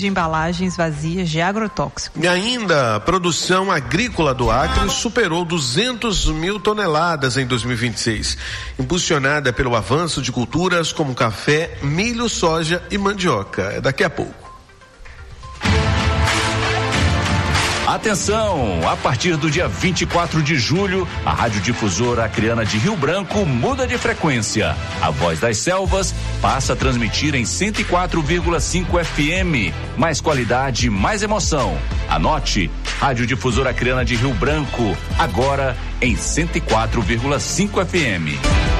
de embalagens vazias de agrotóxicos. E ainda a produção agrícola do Acre superou 200 mil toneladas em 2026, impulsionada pelo avanço de culturas como café, milho, soja e mandioca. Daqui a pouco. Atenção! A partir do dia 24 de julho, a Radiodifusora Acreana de Rio Branco muda de frequência. A Voz das Selvas passa a transmitir em 104,5 FM. Mais qualidade, mais emoção. Anote, Radiodifusora Acreana de Rio Branco, agora em 104,5 FM.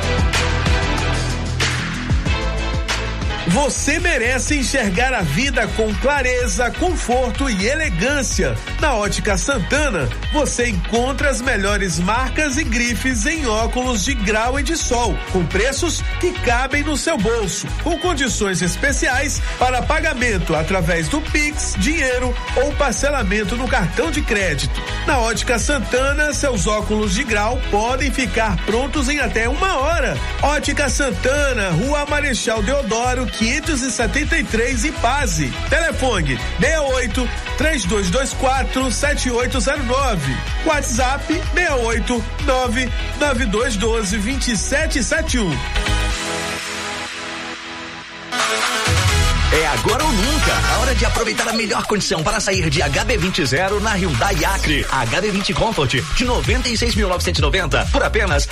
Você merece enxergar a vida com clareza, conforto e elegância. Na Ótica Santana, você encontra as melhores marcas e grifes em óculos de grau e de sol, com preços que cabem no seu bolso, com condições especiais para pagamento através do Pix, dinheiro ou parcelamento no cartão de crédito. Na Ótica Santana, seus óculos de grau podem ficar prontos em até 1 hora. Ótica Santana, Rua Marechal Deodoro, 573 e Paz. Telefone 68-3224-7809. WhatsApp 689-9212-2771. É agora ou nunca, a hora de aproveitar a melhor condição para sair de HB20 na Hyundai Acre. HB20 Comfort de 96.990 por apenas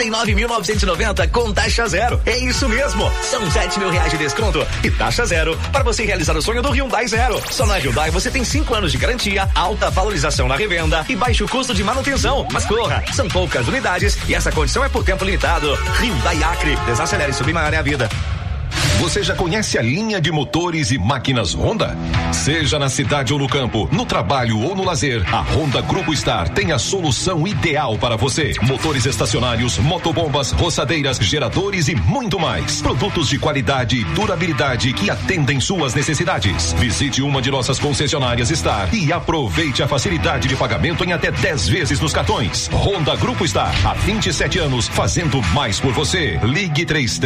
89.990 com taxa zero. É isso mesmo, são 7 mil reais de desconto e taxa zero para você realizar o sonho do Hyundai Zero. Só na Hyundai você tem 5 anos de garantia, alta valorização na revenda e baixo custo de manutenção. Mas corra, são poucas unidades e essa condição é por tempo limitado. Hyundai Acre, desacelere e submaiore a vida. Você já conhece a linha de motores e máquinas Honda? Seja na cidade ou no campo, no trabalho ou no lazer, a Honda Grupo Star tem a solução ideal para você. Motores estacionários, motobombas, roçadeiras, geradores e muito mais. Produtos de qualidade e durabilidade que atendem suas necessidades. Visite uma de nossas concessionárias Star e aproveite a facilidade de pagamento em até 10 vezes nos cartões. Honda Grupo Star, há 27 anos, fazendo mais por você. Ligue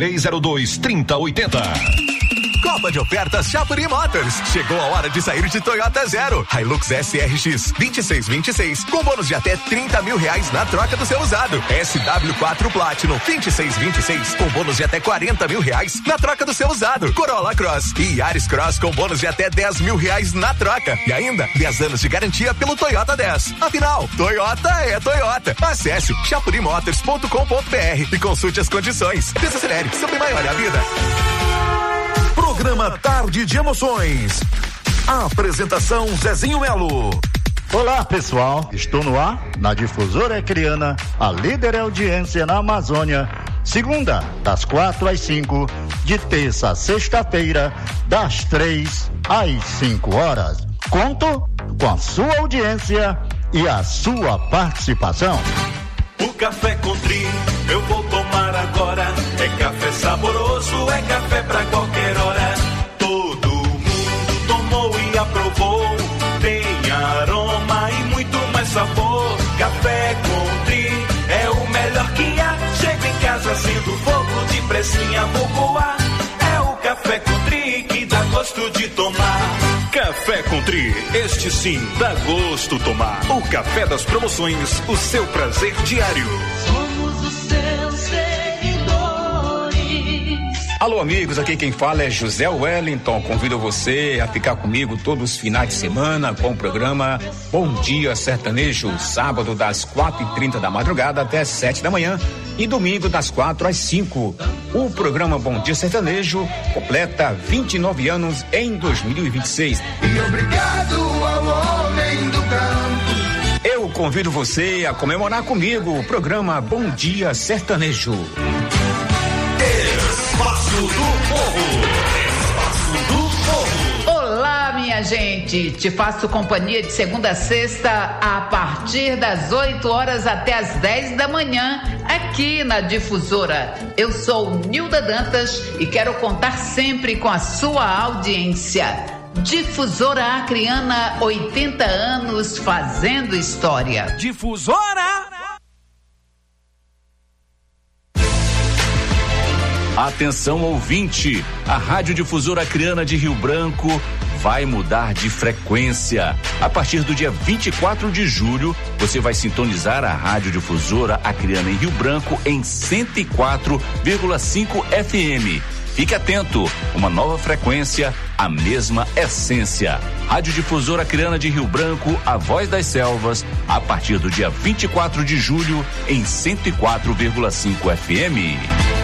3302-3080. Copa de ofertas Chapuri Motors. Chegou a hora de sair de Toyota Zero. Hilux SRX 2626 com bônus de até 30 mil reais na troca do seu usado. SW4 Platinum 2626 com bônus de até 40 mil reais na troca do seu usado. Corolla Cross e Yaris Cross com bônus de até 10 mil reais na troca. E ainda 10 anos de garantia pelo Toyota 10. Afinal, Toyota é Toyota. Acesse chapurimotors.com.br e consulte as condições. Desacelere, sobre maior a vida. Programa Tarde de Emoções. A apresentação Zezinho Melo. Olá pessoal, estou no ar na Difusora Acreana, a líder audiência na Amazônia. Segunda, das 4 às 5, de terça a sexta-feira, das 3 às 5 horas. Conto com a sua audiência e a sua participação. O café Country eu vou tomar agora. É café saboroso, é café pra qualquer hora. Todo mundo tomou e aprovou. Tem aroma e muito mais sabor. Café Country é o melhor que há. Chego em casa sendo fogo, de pressinha vou coar. É o Café Country que dá gosto de tomar. Café Country, este sim dá gosto tomar. O café das promoções, o seu prazer diário. Somos os seus seguidores. Alô amigos, aqui quem fala é José Wellington. Convido você a ficar comigo todos os finais de semana com o programa Bom Dia Sertanejo, sábado das 4h30 da madrugada até 7 da manhã e domingo das 4 às 5. O programa Bom Dia Sertanejo completa 29 anos em 2026. E obrigado ao homem do campo. Eu convido você a comemorar comigo o programa Bom Dia Sertanejo. Espaço do Povo. Espaço do Povo. Olá, minha gente. Te faço companhia de segunda a sexta a partir das 8 horas até as 10 da manhã aqui na Difusora. Eu sou Nilda Dantas e quero contar sempre com a sua audiência. Difusora Acreana, 80 anos fazendo história. Difusora! Atenção ouvinte, a Radiodifusora Acreana de Rio Branco vai mudar de frequência. A partir do dia 24 de julho, você vai sintonizar a Rádio Difusora Acreana em Rio Branco em 104,5 FM. Fique atento, uma nova frequência, a mesma essência. Rádio Difusora Acreana de Rio Branco, a voz das selvas, a partir do dia 24 de julho em 104,5 FM.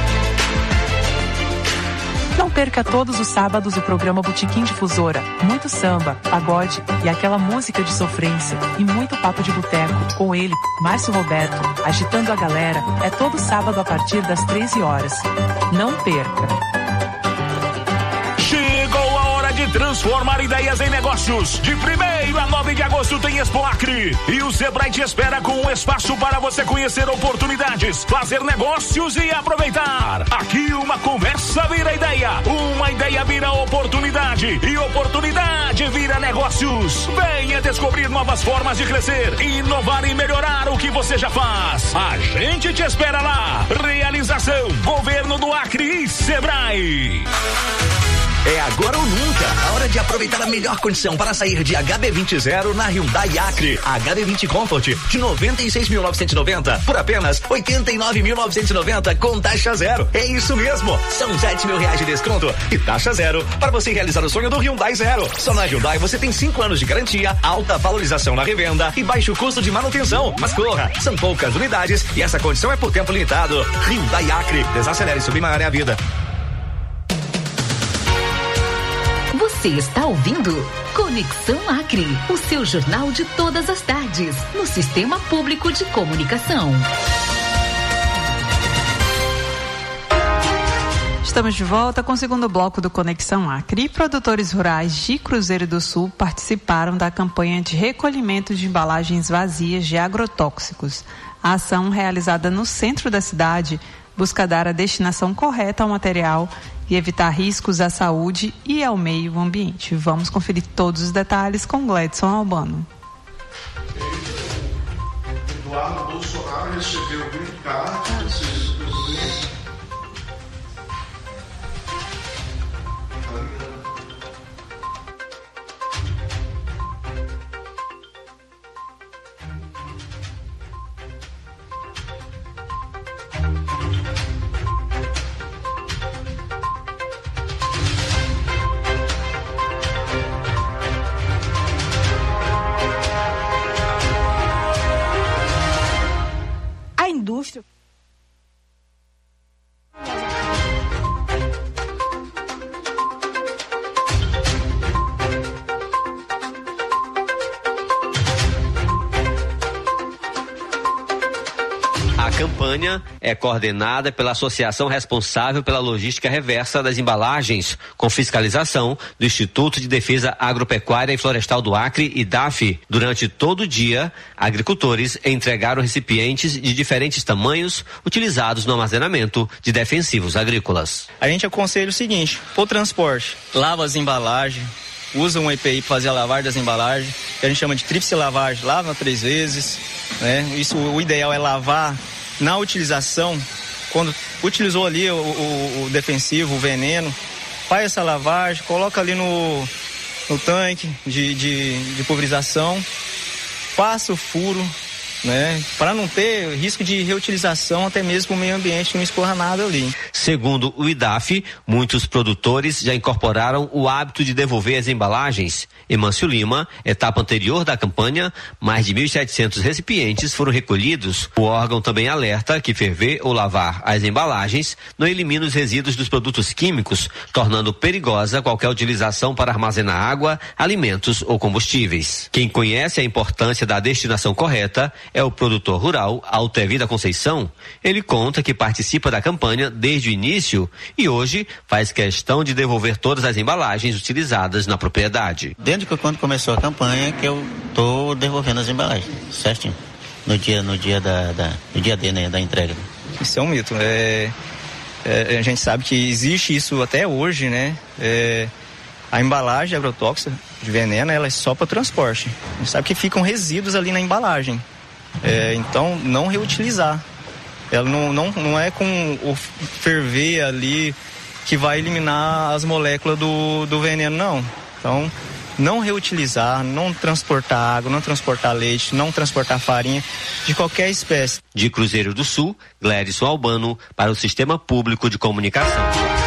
Não perca todos os sábados o programa Botequim Difusora. Muito samba, pagode e aquela música de sofrência e muito papo de boteco com ele, Márcio Roberto, agitando a galera. É todo sábado a partir das 13 horas. Não perca. Chegou a hora de transformar ideias em negócios. De 1º a 9 de agosto tem Expo Acre. E o Sebrae te espera com um espaço para você conhecer oportunidades, fazer negócios e aproveitar. Aqui uma conversa vira ideia, uma ideia vira oportunidade e oportunidade vira negócios. Venha descobrir novas formas de crescer, inovar e melhorar o que você já faz. A gente te espera lá. Realização: Governo do Acre e Sebrae. É agora ou nunca. A hora de aproveitar a melhor condição para sair de HB20 na Hyundai Acre. HB20 Comfort de 96.990 por apenas 89.990 com taxa zero. É isso mesmo. São 7 mil reais de desconto e taxa zero para você realizar o sonho do Hyundai Zero. Só na Hyundai você tem 5 anos de garantia, alta valorização na revenda e baixo custo de manutenção. Mas corra, são poucas unidades e essa condição é por tempo limitado. Hyundai Acre. Desacelere, submarine a vida. Você está ouvindo Conexão Acre, o seu jornal de todas as tardes, no Sistema Público de Comunicação. Estamos de volta com o segundo bloco do Conexão Acre. Produtores rurais de Cruzeiro do Sul participaram da campanha de recolhimento de embalagens vazias de agrotóxicos. A ação, realizada no centro da cidade, busca dar a destinação correta ao material e evitar riscos à saúde e ao meio ambiente. Vamos conferir todos os detalhes com Gledson Albano. Eduardo Bolsonaro recebeu o green card desses presidentes. Indústria. A campanha é coordenada pela associação responsável pela logística reversa das embalagens, com fiscalização do Instituto de Defesa Agropecuária e Florestal do Acre, IDAF. Durante todo o dia, agricultores entregaram recipientes de diferentes tamanhos utilizados no armazenamento de defensivos agrícolas. A gente aconselha o seguinte: o transporte, lava as embalagens, usa um EPI para fazer a lavagem das embalagens, que a gente chama de tríplice lavagem, lava 3 vezes, né? Isso, o ideal é lavar na utilização, quando utilizou ali o defensivo, o veneno, faz essa lavagem, coloca ali no tanque de pulverização, passa o furo, né? Para não ter risco de reutilização, até mesmo o meio ambiente não escorra nada ali. Segundo o IDAF, muitos produtores já incorporaram o hábito de devolver as embalagens. Emâncio Lima, etapa anterior da campanha, mais de 1.700 recipientes foram recolhidos. O órgão também alerta que ferver ou lavar as embalagens não elimina os resíduos dos produtos químicos, tornando perigosa qualquer utilização para armazenar água, alimentos ou combustíveis. Quem conhece a importância da destinação correta é o produtor rural Altevida Conceição. Ele conta que participa da campanha desde o início e hoje faz questão de devolver todas as embalagens utilizadas na propriedade. Desde que quando começou a campanha que eu tô devolvendo as embalagens, certinho, no dia D, né, da entrega. Isso é um mito. A gente sabe que existe isso até hoje, né? A embalagem agrotóxica de veneno, ela é só para transporte. A gente sabe que ficam resíduos ali na embalagem. Então, não reutilizar. Ela não é com o ferver ali que vai eliminar as moléculas do veneno, não. Então, não reutilizar, não transportar água, não transportar leite, não transportar farinha de qualquer espécie. De Cruzeiro do Sul, Glédson Albano, para o Sistema Público de Comunicação.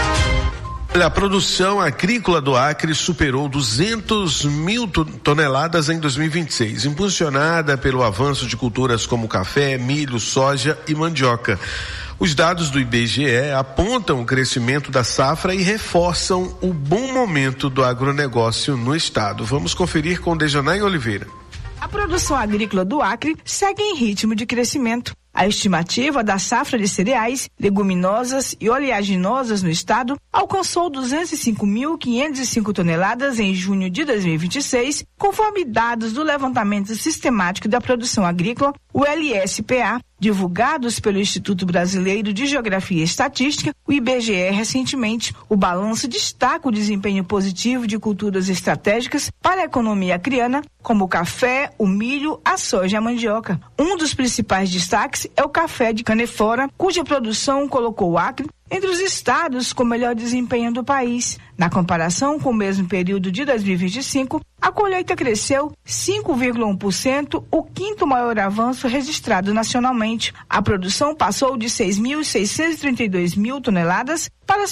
A produção agrícola do Acre superou 200 mil toneladas em 2026, impulsionada pelo avanço de culturas como café, milho, soja e mandioca. Os dados do IBGE apontam o crescimento da safra e reforçam o bom momento do agronegócio no estado. Vamos conferir com Dejanay Oliveira. A produção agrícola do Acre segue em ritmo de crescimento. A estimativa da safra de cereais, leguminosas e oleaginosas no estado alcançou 205.505 toneladas em junho de 2026, conforme dados do Levantamento Sistemático da Produção Agrícola, o LSPA, divulgados pelo Instituto Brasileiro de Geografia e Estatística, o IBGE, recentemente. O balanço destaca o desempenho positivo de culturas estratégicas para a economia acreana, como o café, o milho, a soja e a mandioca. Um dos principais destaques é o café de Canefora, cuja produção colocou o Acre entre os estados com melhor desempenho do país. Na comparação com o mesmo período de 2025, a colheita cresceu 5,1%, o quinto maior avanço registrado nacionalmente. A produção passou de 6.632 mil toneladas para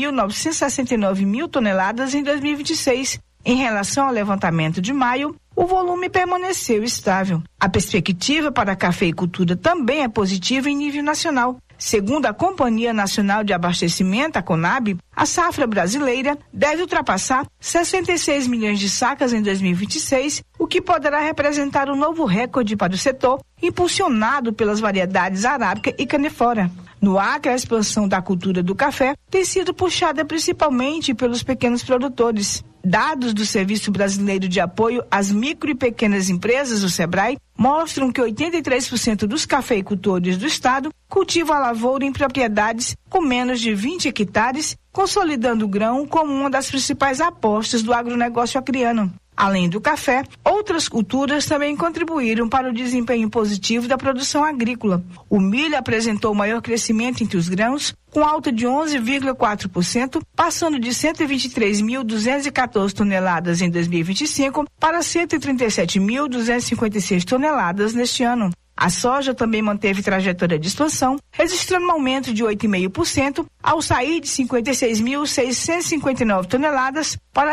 6.969 mil toneladas em 2026. Em relação ao levantamento de maio, o volume permaneceu estável. A perspectiva para a cafeicultura também é positiva em nível nacional. Segundo a Companhia Nacional de Abastecimento, a CONAB, a safra brasileira deve ultrapassar 66 milhões de sacas em 2026, o que poderá representar um novo recorde para o setor, impulsionado pelas variedades arábica e canefora. No Acre, a expansão da cultura do café tem sido puxada principalmente pelos pequenos produtores. Dados do Serviço Brasileiro de Apoio às Micro e Pequenas Empresas, o SEBRAE, mostram que 83% dos cafeicultores do estado cultivam a lavoura em propriedades com menos de 20 hectares, consolidando o grão como uma das principais apostas do agronegócio acreano. Além do café, outras culturas também contribuíram para o desempenho positivo da produção agrícola. O milho apresentou maior crescimento entre os grãos, com alta de 11,4%, passando de 123.214 toneladas em 2025 para 137.256 toneladas neste ano. A soja também manteve trajetória de expansão, registrando um aumento de 8,5% ao sair de 56.659 toneladas para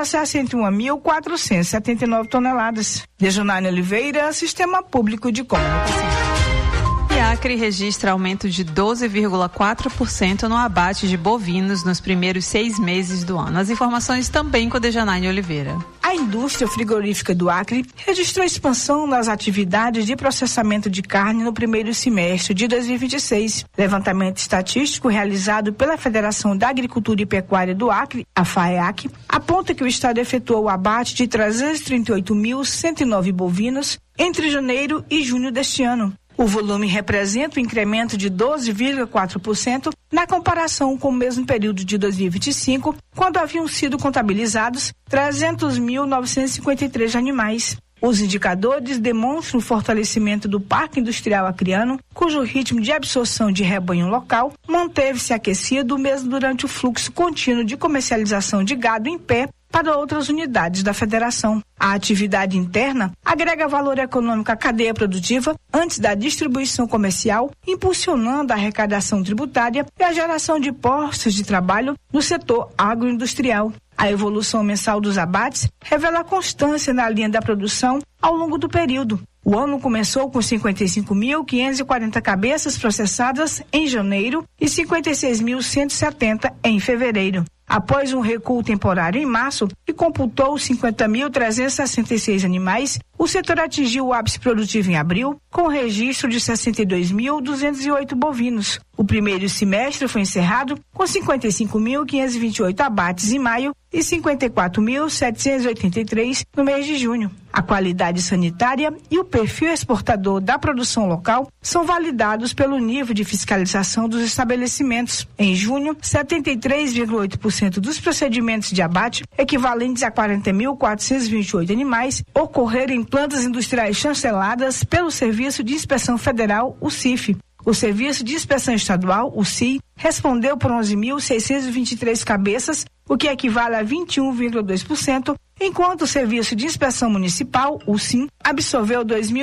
61.479 toneladas. Dejanay Oliveira, Sistema Público de Comunicação. Acre registra aumento de 12,4% no abate de bovinos nos primeiros 6 meses do ano. As informações também com Dejanay Oliveira. A indústria frigorífica do Acre registrou expansão nas atividades de processamento de carne no primeiro semestre de 2026. Levantamento estatístico realizado pela Federação da Agricultura e Pecuária do Acre, a FAEAC, aponta que o estado efetuou o abate de 338.109 bovinos entre janeiro e junho deste ano. O volume representa um incremento de 12,4% na comparação com o mesmo período de 2025, quando haviam sido contabilizados 300.953 animais. Os indicadores demonstram o fortalecimento do parque industrial acreano, cujo ritmo de absorção de rebanho local manteve-se aquecido mesmo durante o fluxo contínuo de comercialização de gado em pé para outras unidades da federação. A atividade interna agrega valor econômico à cadeia produtiva antes da distribuição comercial, impulsionando a arrecadação tributária e a geração de postos de trabalho no setor agroindustrial. A evolução mensal dos abates revela a constância na linha da produção ao longo do período. O ano começou com 55.540 cabeças processadas em janeiro e 56.170 em fevereiro. Após um recuo temporário em março, que computou 50.366 animais, o setor atingiu o ápice produtivo em abril, com o registro de 62.208 bovinos. O primeiro semestre foi encerrado com 55.528 abates em maio e 54.783 no mês de junho. A qualidade sanitária e o perfil exportador da produção local são validados pelo nível de fiscalização dos estabelecimentos. Em junho, 73,8% dos procedimentos de abate, equivalentes a 40.428 animais, ocorreram em plantas industriais chanceladas pelo Serviço de Inspeção Federal, o CIF. O Serviço de Inspeção Estadual, o SI, respondeu por 11.623 cabeças o que equivale a 21,2%, enquanto o Serviço de Inspeção Municipal, o SIM, absorveu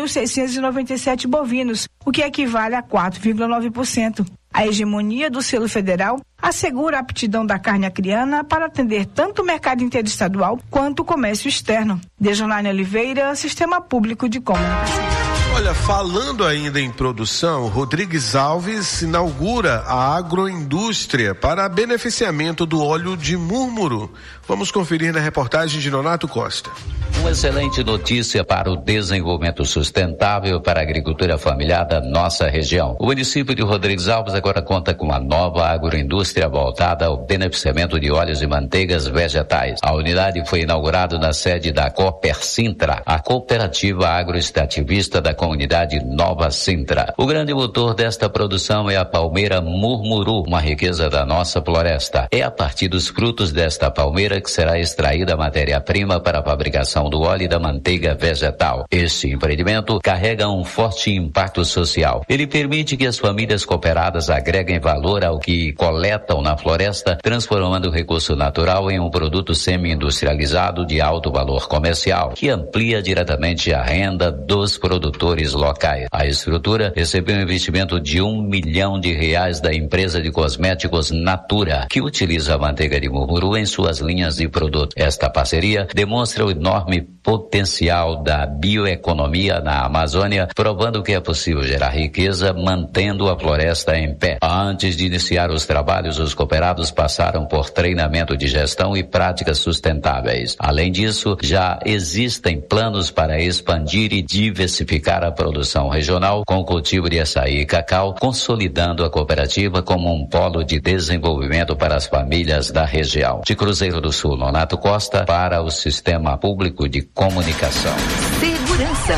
2.697 bovinos, o que equivale a 4,9%. A hegemonia do selo federal assegura a aptidão da carne acriana para atender tanto o mercado interestadual quanto o comércio externo. Dejanine Oliveira, Sistema Público de Comunicação. Olha, falando ainda em produção, Rodrigues Alves inaugura a agroindústria para beneficiamento do óleo de múrmuro. Vamos conferir na reportagem de Nonato Costa. Uma excelente notícia para o desenvolvimento sustentável para a agricultura familiar da nossa região. O município de Rodrigues Alves agora conta com uma nova agroindústria voltada ao beneficiamento de óleos e manteigas vegetais. A unidade foi inaugurada na sede da Cooper Sintra, a cooperativa agroextrativista da comunidade Nova Sintra. O grande motor desta produção é a palmeira murmuru, uma riqueza da nossa floresta. É a partir dos frutos desta palmeira que será extraída a matéria-prima para a fabricação do óleo e da manteiga vegetal. Este empreendimento carrega um forte impacto social. Ele permite que as famílias cooperadas agreguem valor ao que coletam na floresta, transformando o recurso natural em um produto semi-industrializado de alto valor comercial, que amplia diretamente a renda dos produtores locais. A estrutura recebeu um investimento de R$1 milhão da empresa de cosméticos Natura, que utiliza a manteiga de murmuru em suas linhas de produto. Esta parceria demonstra o enorme potencial da bioeconomia na Amazônia, provando que é possível gerar riqueza mantendo a floresta em pé. Antes de iniciar os trabalhos, os cooperados passaram por treinamento de gestão e práticas sustentáveis. Além disso, já existem planos para expandir e diversificar a produção regional com o cultivo de açaí e cacau, consolidando a cooperativa como um polo de desenvolvimento para as famílias da região. De Cruzeiro do Sul, Nonato Costa, para o Sistema Público de Comunicação. Segurança.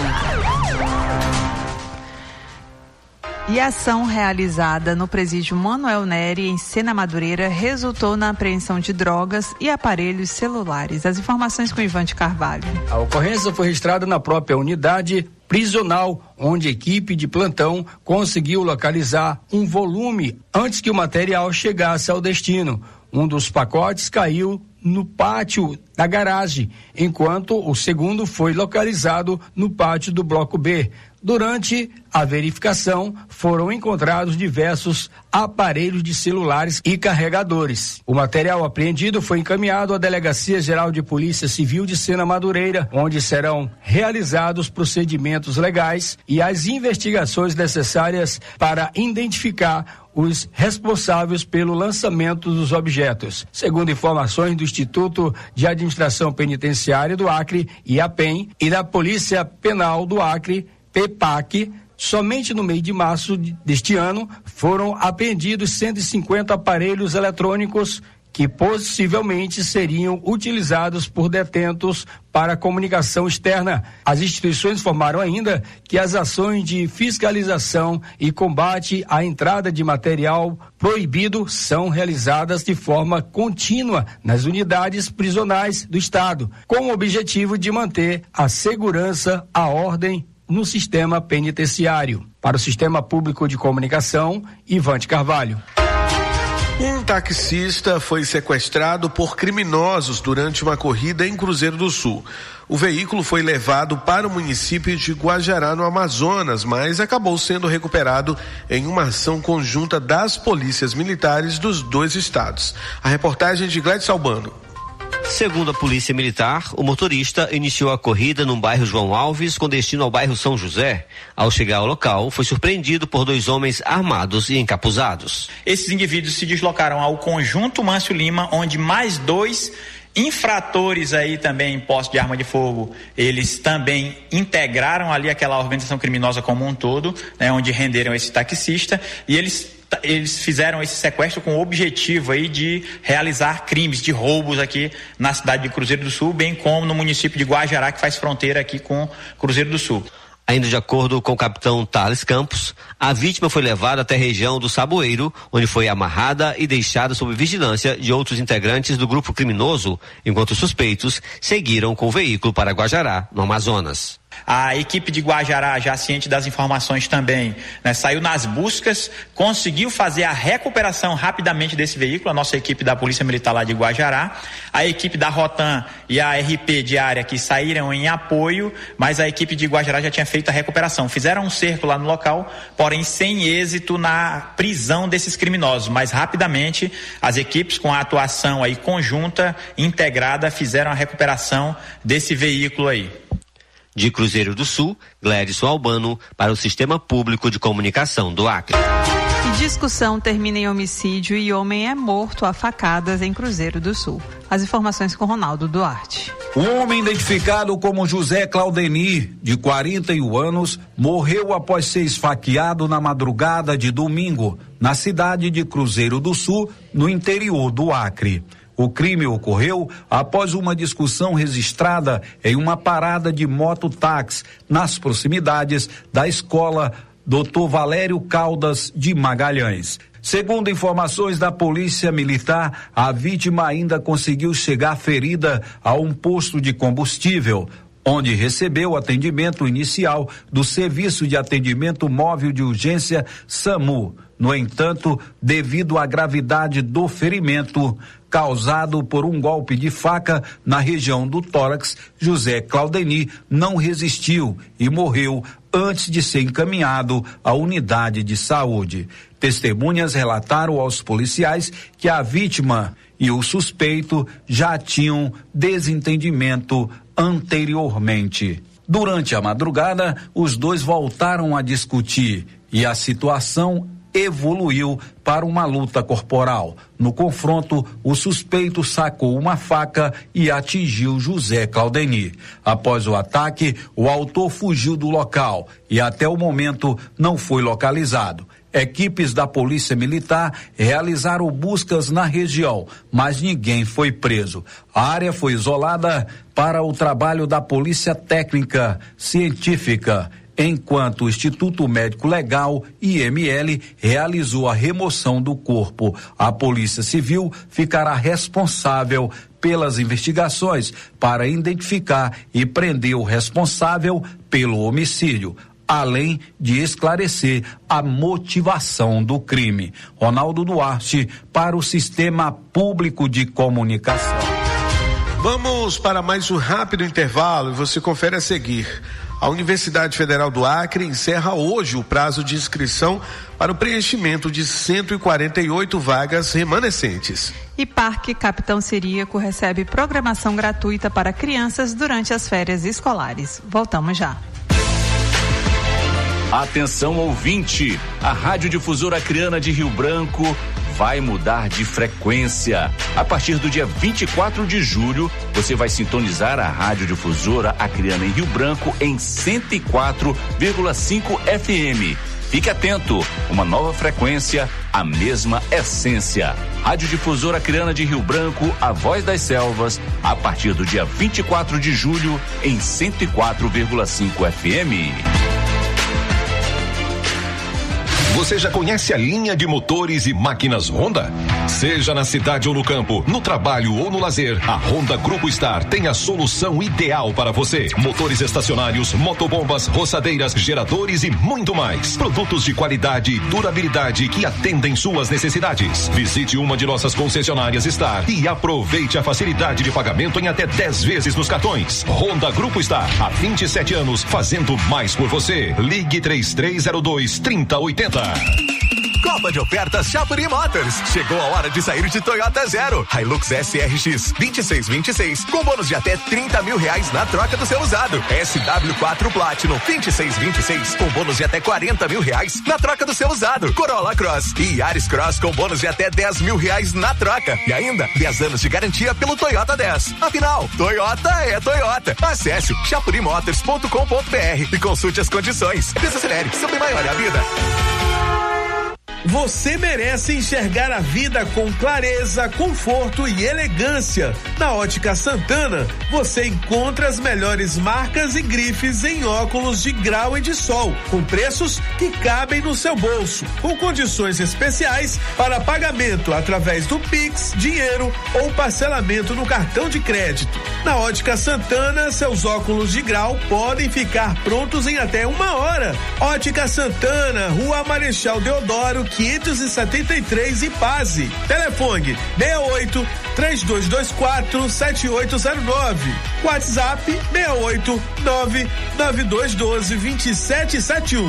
E a ação realizada no presídio Manuel Neri, em Sena Madureira, resultou na apreensão de drogas e aparelhos celulares. As informações com Ivan de Carvalho. A ocorrência foi registrada na própria unidade prisional, onde a equipe de plantão conseguiu localizar um volume antes que o material chegasse ao destino. Um dos pacotes caiu no pátio da garagem, enquanto o segundo foi localizado no pátio do Bloco B. Durante a verificação, foram encontrados diversos aparelhos de celulares e carregadores. O material apreendido foi encaminhado à Delegacia Geral de Polícia Civil de Sena Madureira, onde serão realizados procedimentos legais e as investigações necessárias para identificar os responsáveis pelo lançamento dos objetos. Segundo informações do Instituto de Administração Penitenciária do Acre, IAPEN, e da Polícia Penal do Acre, PEPAC, somente no mês de março deste ano foram apreendidos 150 aparelhos eletrônicos que possivelmente seriam utilizados por detentos para comunicação externa. As instituições informaram ainda que as ações de fiscalização e combate à entrada de material proibido são realizadas de forma contínua nas unidades prisionais do Estado, com o objetivo de manter a segurança, a ordem no sistema penitenciário. Para o Sistema Público de Comunicação, Ivan de Carvalho. Um taxista foi sequestrado por criminosos durante uma corrida em Cruzeiro do Sul. O veículo foi levado para o município de Guajará, no Amazonas, mas acabou sendo recuperado em uma ação conjunta das polícias militares dos dois estados. A reportagem de Gladys Albano. Segundo a Polícia Militar, o motorista iniciou a corrida no bairro João Alves com destino ao bairro São José. Ao chegar ao local, foi surpreendido por dois homens armados e encapuzados. Esses indivíduos se deslocaram ao conjunto Mâncio Lima, onde mais dois infratores aí também em posse de arma de fogo, eles também integraram ali aquela organização criminosa como um todo, né, onde renderam esse taxista, e eles fizeram esse sequestro com o objetivo aí de realizar crimes de roubos aqui na cidade de Cruzeiro do Sul, bem como no município de Guajará, que faz fronteira aqui com Cruzeiro do Sul. Ainda de acordo com o capitão Thales Campos, a vítima foi levada até a região do Saboeiro, onde foi amarrada e deixada sob vigilância de outros integrantes do grupo criminoso, enquanto os suspeitos seguiram com o veículo para Guajará, no Amazonas. A equipe de Guajará, já ciente das informações também, né, saiu nas buscas, conseguiu fazer a recuperação rapidamente desse veículo, a nossa equipe da Polícia Militar lá de Guajará, a equipe da Rotan e a RP de área que saíram em apoio, mas a equipe de Guajará já tinha feito a recuperação. Fizeram um cerco lá no local, porém sem êxito na prisão desses criminosos, mas rapidamente as equipes com a atuação aí conjunta, integrada, fizeram a recuperação desse veículo aí. De Cruzeiro do Sul, Glédson Albano, para o Sistema Público de Comunicação do Acre. E discussão termina em homicídio e homem é morto a facadas em Cruzeiro do Sul. As informações com Ronaldo Duarte. O homem identificado como José Claudenir, de 41 anos, morreu após ser esfaqueado na madrugada de domingo, na cidade de Cruzeiro do Sul, no interior do Acre. O crime ocorreu após uma discussão registrada em uma parada de mototáxi nas proximidades da escola Dr. Valério Caldas de Magalhães. Segundo informações da Polícia Militar, a vítima ainda conseguiu chegar ferida a um posto de combustível, onde recebeu atendimento inicial do Serviço de Atendimento Móvel de Urgência SAMU. No entanto, devido à gravidade do ferimento causado por um golpe de faca na região do tórax, José Claudenir não resistiu e morreu antes de ser encaminhado à unidade de saúde. Testemunhas relataram aos policiais que a vítima e o suspeito já tinham desentendimento anteriormente. Durante a madrugada, os dois voltaram a discutir e a situação evoluiu para uma luta corporal. No confronto, o suspeito sacou uma faca e atingiu José Claudenir. Após o ataque, o autor fugiu do local e até o momento não foi localizado. Equipes da Polícia Militar realizaram buscas na região, mas ninguém foi preso. A área foi isolada para o trabalho da Polícia Técnica Científica, enquanto o Instituto Médico Legal, IML, realizou a remoção do corpo. A Polícia Civil ficará responsável pelas investigações para identificar e prender o responsável pelo homicídio, além de esclarecer a motivação do crime. Ronaldo Duarte, para o Sistema Público de Comunicação. Vamos para mais um rápido intervalo e você confere a seguir. A Universidade Federal do Acre encerra hoje o prazo de inscrição para o preenchimento de 148 vagas remanescentes. E Parque Capitão Ciríaco recebe programação gratuita para crianças durante as férias escolares. Voltamos já. Atenção ouvinte, a Radiodifusora Acreana de Rio Branco vai mudar de frequência. A partir do dia 24 de julho, você vai sintonizar a Radiodifusora Acreana em Rio Branco em 104,5 FM. Fique atento, uma nova frequência, a mesma essência. Radiodifusora Acreana de Rio Branco, a voz das selvas, a partir do dia 24 de julho em 104,5 FM. Você já conhece a linha de motores e máquinas Honda? Seja na cidade ou no campo, no trabalho ou no lazer, a Honda Grupo Star tem a solução ideal para você. Motores estacionários, motobombas, roçadeiras, geradores e muito mais. Produtos de qualidade e durabilidade que atendem suas necessidades. Visite uma de nossas concessionárias Star e aproveite a facilidade de pagamento em até 10 vezes nos cartões. Honda Grupo Star, há 27 anos, fazendo mais por você. Ligue 3302-3080. Copa de ofertas Chapuri Motors. Chegou a hora de sair de Toyota Zero. Hilux SRX 2626 com bônus de até R$30 mil na troca do seu usado. SW4 Platinum 2626 com bônus de até R$40 mil na troca do seu usado. Corolla Cross e Yaris Cross com bônus de até R$10 mil na troca. E ainda 10 anos de garantia pelo Toyota 10. Afinal, Toyota é Toyota. Acesse chapurimotors.com.br e consulte as condições. Desacelere, seu bem maior é a vida. Você merece enxergar a vida com clareza, conforto e elegância. Na Ótica Santana, você encontra as melhores marcas e grifes em óculos de grau e de sol, com preços que cabem no seu bolso, com condições especiais para pagamento através do Pix, dinheiro ou parcelamento no cartão de crédito. Na Ótica Santana, seus óculos de grau podem ficar prontos em até 1 hora. Ótica Santana, Rua Marechal Deodoro, 573 e Paz. Telefone 68 3224 7809. WhatsApp 68 99212 2771.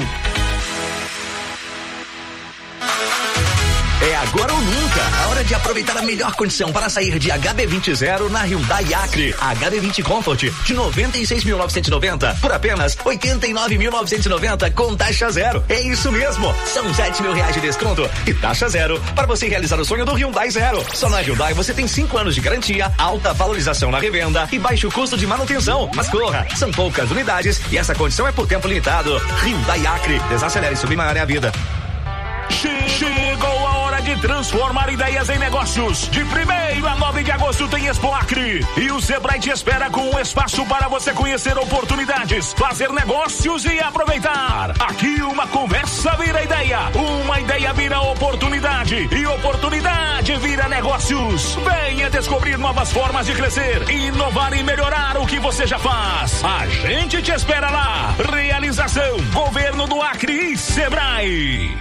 É agora ou nunca. A hora de aproveitar a melhor condição para sair de HB20 na Hyundai Acre. HB20 Comfort de 96.990 por apenas 89.990 com taxa zero. É isso mesmo. São R$7.000 de desconto e taxa zero para você realizar o sonho do Hyundai Zero. Só na Hyundai você tem 5 anos de garantia, alta valorização na revenda e baixo custo de manutenção. Mas corra, são poucas unidades e essa condição é por tempo limitado. Hyundai Acre. Desacelere e submarine a vida. Chegou a hora de transformar ideias em negócios. De 1º a 9 de agosto tem Expo Acre. E o Sebrae te espera com um espaço para você conhecer oportunidades, fazer negócios e aproveitar. Aqui uma conversa vira ideia, uma ideia vira oportunidade e oportunidade vira negócios. Venha descobrir novas formas de crescer, inovar e melhorar o que você já faz. A gente te espera lá. Realização: Governo do Acre e Sebrae.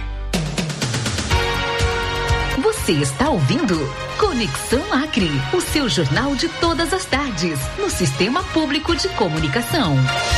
Você está ouvindo Conexão Acre, o seu jornal de todas as tardes, no Sistema Público de Comunicação.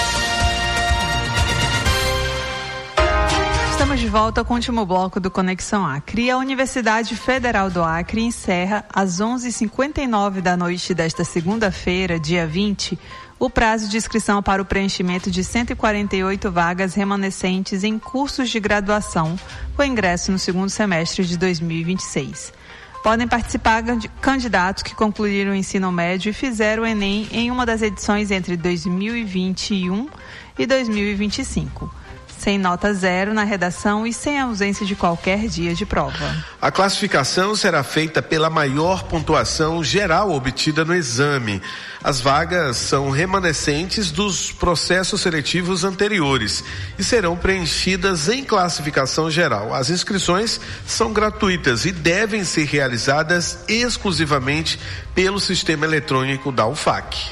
Estamos de volta com o último bloco do Conexão Acre. A Universidade Federal do Acre encerra às 11h59 da noite desta segunda-feira, dia 20, o prazo de inscrição para o preenchimento de 148 vagas remanescentes em cursos de graduação com ingresso no segundo semestre de 2026. Podem participar candidatos que concluíram o ensino médio e fizeram o Enem em uma das edições entre 2021 e 2025. Sem nota zero na redação e sem ausência de qualquer dia de prova. A classificação será feita pela maior pontuação geral obtida no exame. As vagas são remanescentes dos processos seletivos anteriores e serão preenchidas em classificação geral. As inscrições são gratuitas e devem ser realizadas exclusivamente pelo sistema eletrônico da UFAC.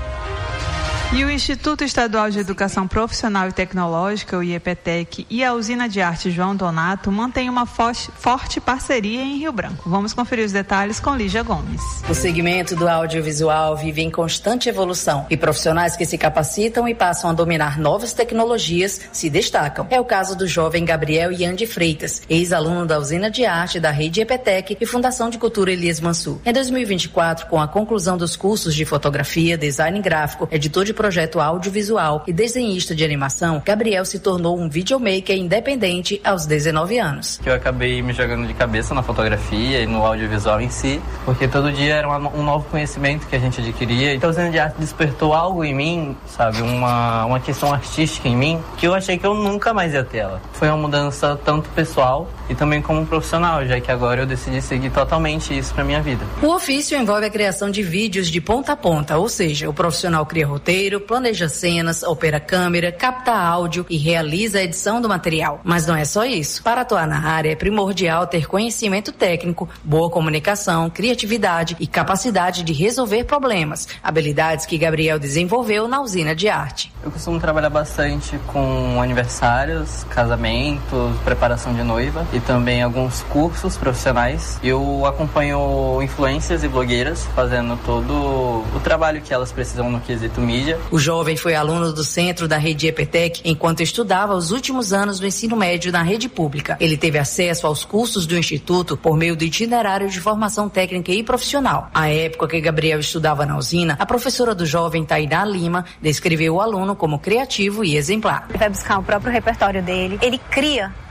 E o Instituto Estadual de Educação Profissional e Tecnológica, o IEPTEC, e a Usina de Arte João Donato mantêm uma forte parceria em Rio Branco. Vamos conferir os detalhes com Lígia Gomes. O segmento do audiovisual vive em constante evolução e profissionais que se capacitam e passam a dominar novas tecnologias se destacam. É o caso do jovem Gabriel Yandi Freitas, ex-aluno da Usina de Arte da Rede IEPTEC e Fundação de Cultura Elias Mansur. Em 2024, com a conclusão dos cursos de fotografia, design gráfico, editor de projeto audiovisual e desenhista de animação, Gabriel se tornou um videomaker independente aos 19 anos. Eu acabei me jogando de cabeça na fotografia e no audiovisual em si, porque todo dia era um novo conhecimento que a gente adquiria. Então, a Usina de Arte despertou algo em mim, sabe, uma questão artística em mim, que eu achei que eu nunca mais ia ter ela. Foi uma mudança tanto pessoal e também como profissional, já que agora eu decidi seguir totalmente isso pra minha vida. O ofício envolve a criação de vídeos de ponta a ponta, ou seja, o profissional cria roteiro, planeja cenas, opera câmera, capta áudio e realiza a edição do material. Mas não é só isso. Para atuar na área é primordial ter conhecimento técnico, boa comunicação, criatividade e capacidade de resolver problemas, habilidades que Gabriel desenvolveu na Usina de Arte. Eu costumo trabalhar bastante com aniversários, casamentos, preparação de noiva e também alguns cursos profissionais. Eu acompanho influencers e blogueiras fazendo todo o trabalho que elas precisam no quesito mídia. O jovem foi aluno do centro da Rede IEPTEC enquanto estudava os últimos anos do ensino médio na rede pública. Ele teve acesso aos cursos do Instituto por meio do itinerário de formação técnica e profissional. À época que Gabriel estudava na usina, a professora do jovem, Tainá Lima, descreveu o aluno como criativo e exemplar. Ele vai buscar o próprio repertório dele, ele cria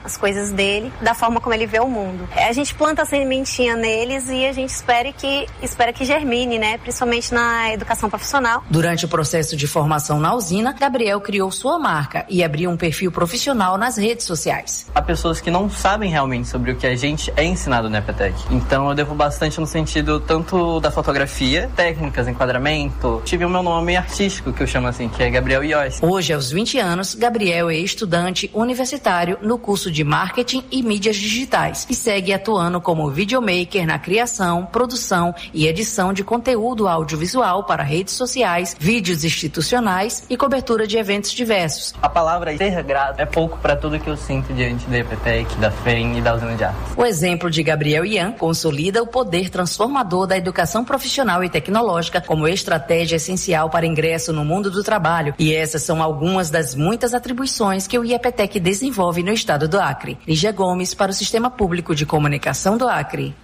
as coisas dele, da forma como ele vê o mundo. A gente planta a sementinha neles e a gente espera que germine, né? Principalmente na educação profissional. Durante o processo de formação na usina, Gabriel criou sua marca e abriu um perfil profissional nas redes sociais. Há pessoas que não sabem realmente sobre o que a gente é ensinado na EPTEC. Então eu devo bastante no sentido tanto da fotografia, técnicas, enquadramento. Tive o meu nome artístico, que eu chamo assim, que é Gabriel Yoshi. Hoje, aos 20 anos, Gabriel é estudante universitário no curso de Marketing e Mídias Digitais e segue atuando como videomaker na criação, produção e edição de conteúdo audiovisual para redes sociais, vídeos institucionais e cobertura de eventos diversos. A palavra ser grato é pouco para tudo que eu sinto diante da EPTEC, da FEM e da usina de artes. O exemplo de Gabriel Ian consolida o poder transformador da educação profissional e tecnológica como estratégia essencial para ingresso no mundo do trabalho. E essas são algumas das muitas atribuições que o IEPTEC desenvolve no estado do Acre. Lígia Gomes para o Sistema Público de Comunicação do Acre.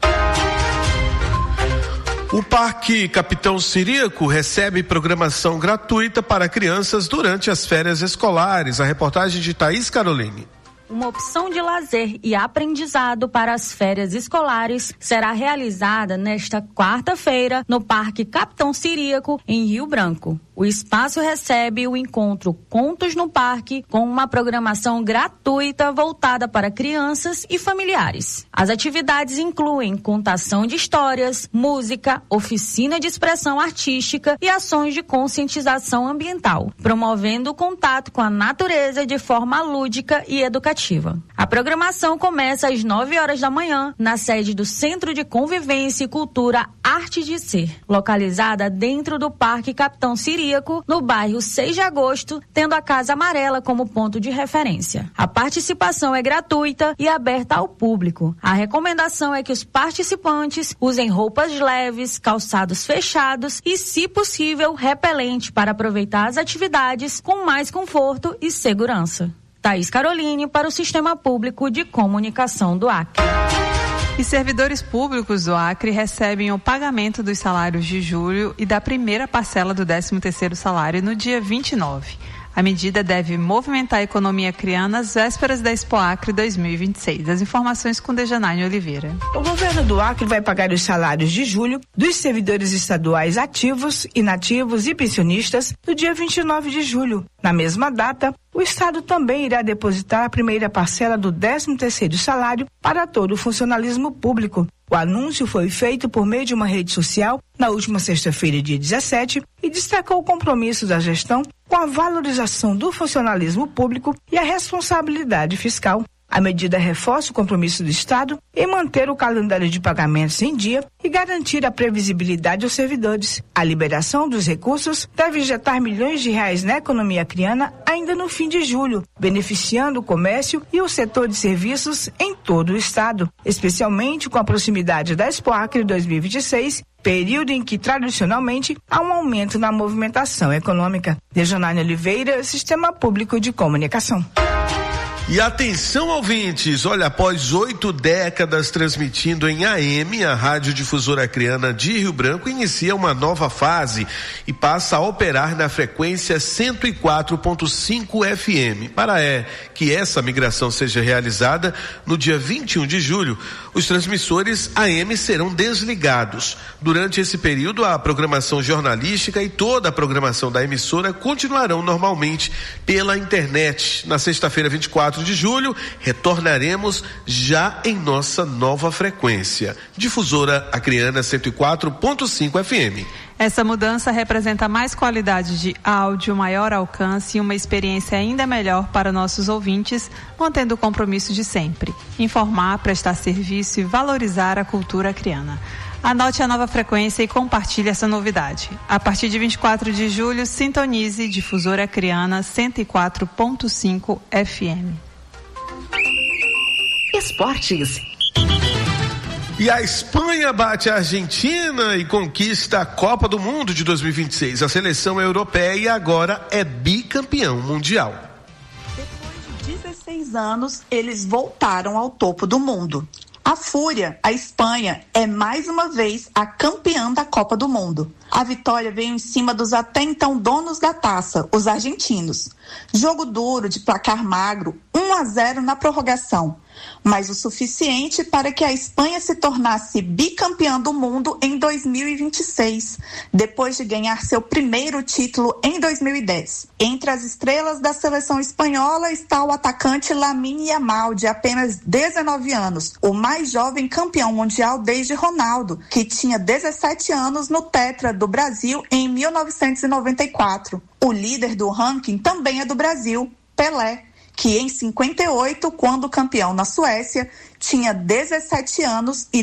O Parque Capitão Ciríaco recebe programação gratuita para crianças durante as férias escolares. A reportagem de Thaís Caroline. Uma opção de lazer e aprendizado para as férias escolares será realizada nesta quarta-feira no Parque Capitão Ciríaco, em Rio Branco. O espaço recebe o encontro Contos no Parque, com uma programação gratuita voltada para crianças e familiares. As atividades incluem contação de histórias, música, oficina de expressão artística e ações de conscientização ambiental, promovendo o contato com a natureza de forma lúdica e educativa. A programação começa às 9 horas da manhã, na sede do Centro de Convivência e Cultura Arte de Ser, localizada dentro do Parque Capitão Ciríaco, no bairro 6 de Agosto, tendo a Casa Amarela como ponto de referência. A participação é gratuita e aberta ao público. A recomendação é que os participantes usem roupas leves, calçados fechados e, se possível, repelente para aproveitar as atividades com mais conforto e segurança. Thaís Caroline para o Sistema Público de Comunicação do Acre. E servidores públicos do Acre recebem o pagamento dos salários de julho e da primeira parcela do 13º salário no dia 29. A medida deve movimentar a economia acreana às vésperas da Expo Acre 2026. As informações com Dejanaine Oliveira. O governo do Acre vai pagar os salários de julho dos servidores estaduais ativos, inativos e pensionistas no dia 29 de julho. Na mesma data, o Estado também irá depositar a primeira parcela do 13º salário para todo o funcionalismo público. O anúncio foi feito por meio de uma rede social na última sexta-feira, dia 17, e destacou o compromisso da gestão com a valorização do funcionalismo público e a responsabilidade fiscal. A medida reforça o compromisso do Estado em manter o calendário de pagamentos em dia e garantir a previsibilidade aos servidores. A liberação dos recursos deve injetar milhões de reais na economia acreana ainda no fim de julho, beneficiando o comércio e o setor de serviços em todo o Estado, especialmente com a proximidade da Expo Acre 2026, período em que, tradicionalmente, há um aumento na movimentação econômica. Dejanaine Oliveira, Sistema Público de Comunicação. E atenção, ouvintes, olha, após 8 décadas transmitindo em AM, a Rádio Difusora Acreana de Rio Branco inicia uma nova fase e passa a operar na frequência 104.5 FM. Para que essa migração seja realizada, no dia 21 de julho, os transmissores AM serão desligados. Durante esse período, a programação jornalística e toda a programação da emissora continuarão normalmente pela internet. Na sexta-feira, 24 de julho, retornaremos já em nossa nova frequência. Difusora Acreana 104.5 FM. Essa mudança representa mais qualidade de áudio, maior alcance e uma experiência ainda melhor para nossos ouvintes, mantendo o compromisso de sempre: informar, prestar serviço e valorizar a cultura acreana. Anote a nova frequência e compartilhe essa novidade. A partir de 24 de julho, sintonize Difusora Acreana 104.5 FM. Esportes. E a Espanha bate a Argentina e conquista a Copa do Mundo de 2026. A seleção europeia agora é bicampeão mundial. Depois de 16 anos, eles voltaram ao topo do mundo. A Fúria, a Espanha, é mais uma vez a campeã da Copa do Mundo. A vitória veio em cima dos até então donos da taça, os argentinos. Jogo duro de placar magro, 1-0 na prorrogação, mas o suficiente para que a Espanha se tornasse bicampeã do mundo em 2026, depois de ganhar seu primeiro título em 2010. Entre as estrelas da seleção espanhola está o atacante Lamine Yamal, de apenas 19 anos, o mais jovem campeão mundial desde Ronaldo, que tinha 17 anos no Tetra do Brasil em 1994. O líder do ranking também é do Brasil, Pelé, que em 58, quando campeão na Suécia, tinha 17 anos e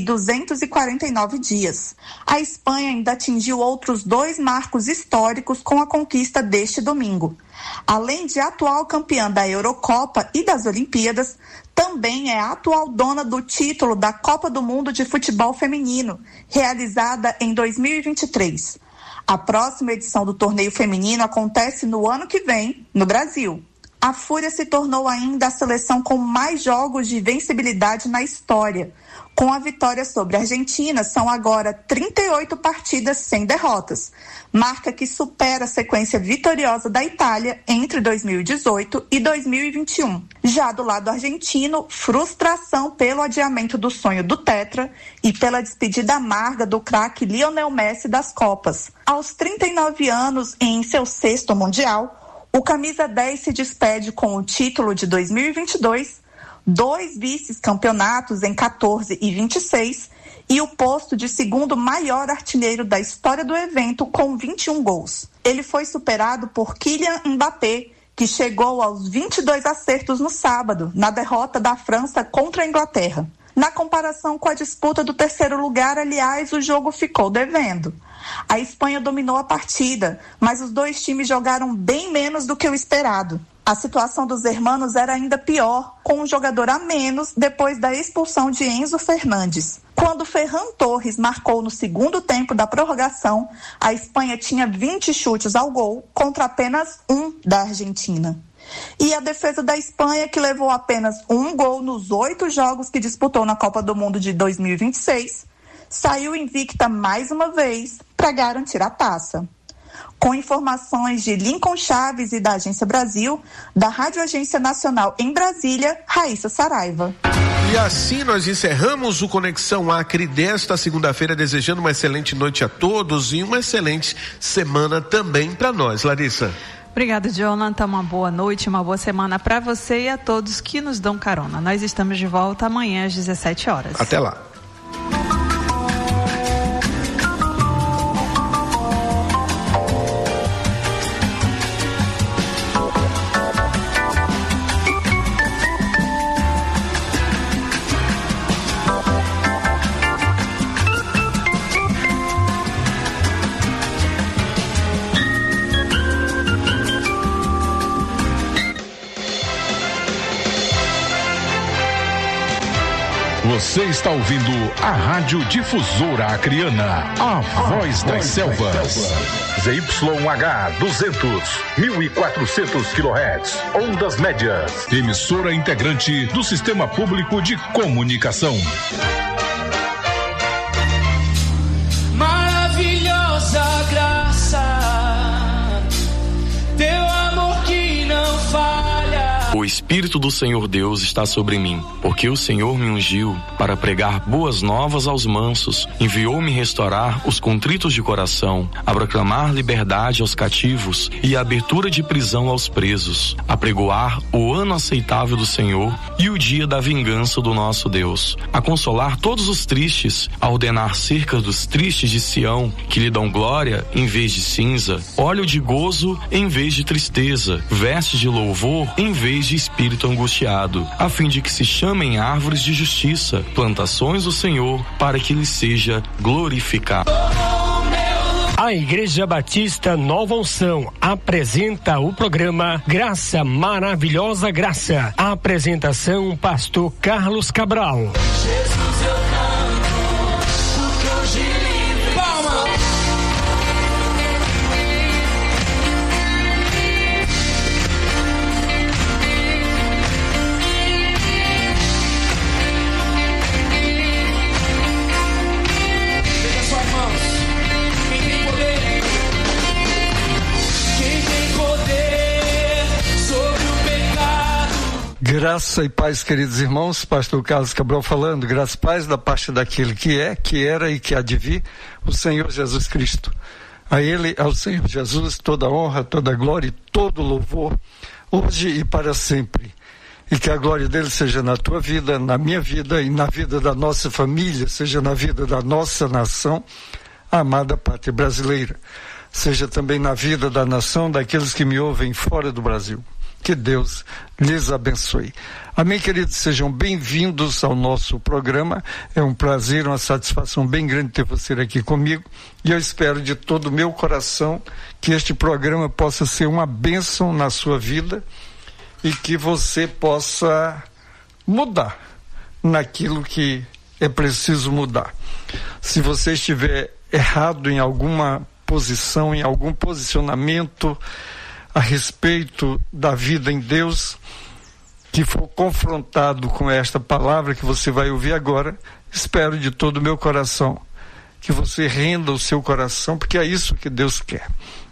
249 dias. A Espanha ainda atingiu outros 2 marcos históricos com a conquista deste domingo. Além de atual campeã da Eurocopa e das Olimpíadas, também é a atual dona do título da Copa do Mundo de Futebol Feminino, realizada em 2023. A próxima edição do torneio feminino acontece no ano que vem, no Brasil. A Fúria se tornou ainda a seleção com mais jogos de vencibilidade na história. Com a vitória sobre a Argentina, são agora 38 partidas sem derrotas, marca que supera a sequência vitoriosa da Itália entre 2018 e 2021. Já do lado argentino, frustração pelo adiamento do sonho do Tetra e pela despedida amarga do craque Lionel Messi das Copas. Aos 39 anos e em seu 6º Mundial, o camisa 10 se despede com o título de 2022, 2 vice-campeonatos em 14 e 26 e o posto de segundo maior artilheiro da história do evento com 21 gols. Ele foi superado por Kylian Mbappé, que chegou aos 22 acertos no sábado, na derrota da França contra a Inglaterra. Na comparação com a disputa do 3º lugar, aliás, o jogo ficou devendo. A Espanha dominou a partida, mas os 2 times jogaram bem menos do que o esperado. A situação dos hermanos era ainda pior, com um jogador a menos depois da expulsão de Enzo Fernandes. Quando Ferran Torres marcou no segundo tempo da prorrogação, a Espanha tinha 20 chutes ao gol contra apenas 1 da Argentina. E a defesa da Espanha, que levou apenas 1 gol nos 8 jogos que disputou na Copa do Mundo de 2026, saiu invicta mais uma vez para garantir a taça. Com informações de Lincoln Chaves e da Agência Brasil, da Rádio Agência Nacional em Brasília, Raíssa Saraiva. E assim nós encerramos o Conexão Acre desta segunda-feira, desejando uma excelente noite a todos e uma excelente semana também para nós. Larissa. Obrigada, Jonathan. Uma boa noite, uma boa semana para você e a todos que nos dão carona. Nós estamos de volta amanhã às 17 horas. Até lá. Você está ouvindo a Rádio Difusora Acreana, a voz das selvas. ZYH 200, 1400 kHz, ondas médias. Emissora integrante do Sistema Público de Comunicação. Maravilhosa graça, teu amor que não falha. O Espírito do Senhor Deus está sobre mim, porque o Senhor me ungiu para pregar boas novas aos mansos, enviou-me restaurar os contritos de coração, a proclamar liberdade aos cativos e a abertura de prisão aos presos, a apregoar o ano aceitável do Senhor e o dia da vingança do nosso Deus, a consolar todos os tristes, a ordenar cerca dos tristes de Sião, que lhe dão glória em vez de cinza, óleo de gozo em vez de tristeza, veste de louvor em vez de espírito angustiado, a fim de que se chamem árvores de justiça, plantações do Senhor, para que lhe seja glorificado. A Igreja Batista Nova Unção apresenta o programa Graça Maravilhosa Graça. A apresentação, Pastor Carlos Cabral. Jesus, eu canto, porque hoje livre. Palma! Graça e paz, queridos irmãos, pastor Carlos Cabral falando, graça e paz da parte daquele que é, que era e que há de vir, o Senhor Jesus Cristo. A Ele, ao Senhor Jesus, toda honra, toda glória e todo louvor, hoje e para sempre. E que a glória dele seja na tua vida, na minha vida e na vida da nossa família, seja na vida da nossa nação, a amada pátria brasileira. Seja também na vida da nação daqueles que me ouvem fora do Brasil. Que Deus lhes abençoe. Amém, queridos? Sejam bem-vindos ao nosso programa. É um prazer, uma satisfação bem grande ter você aqui comigo. E eu espero de todo o meu coração que este programa possa ser uma bênção na sua vida e que você possa mudar naquilo que é preciso mudar. Se você estiver errado em alguma posição, em algum posicionamento a respeito da vida em Deus, que for confrontado com esta palavra que você vai ouvir agora, espero de todo o meu coração que você renda o seu coração, porque é isso que Deus quer.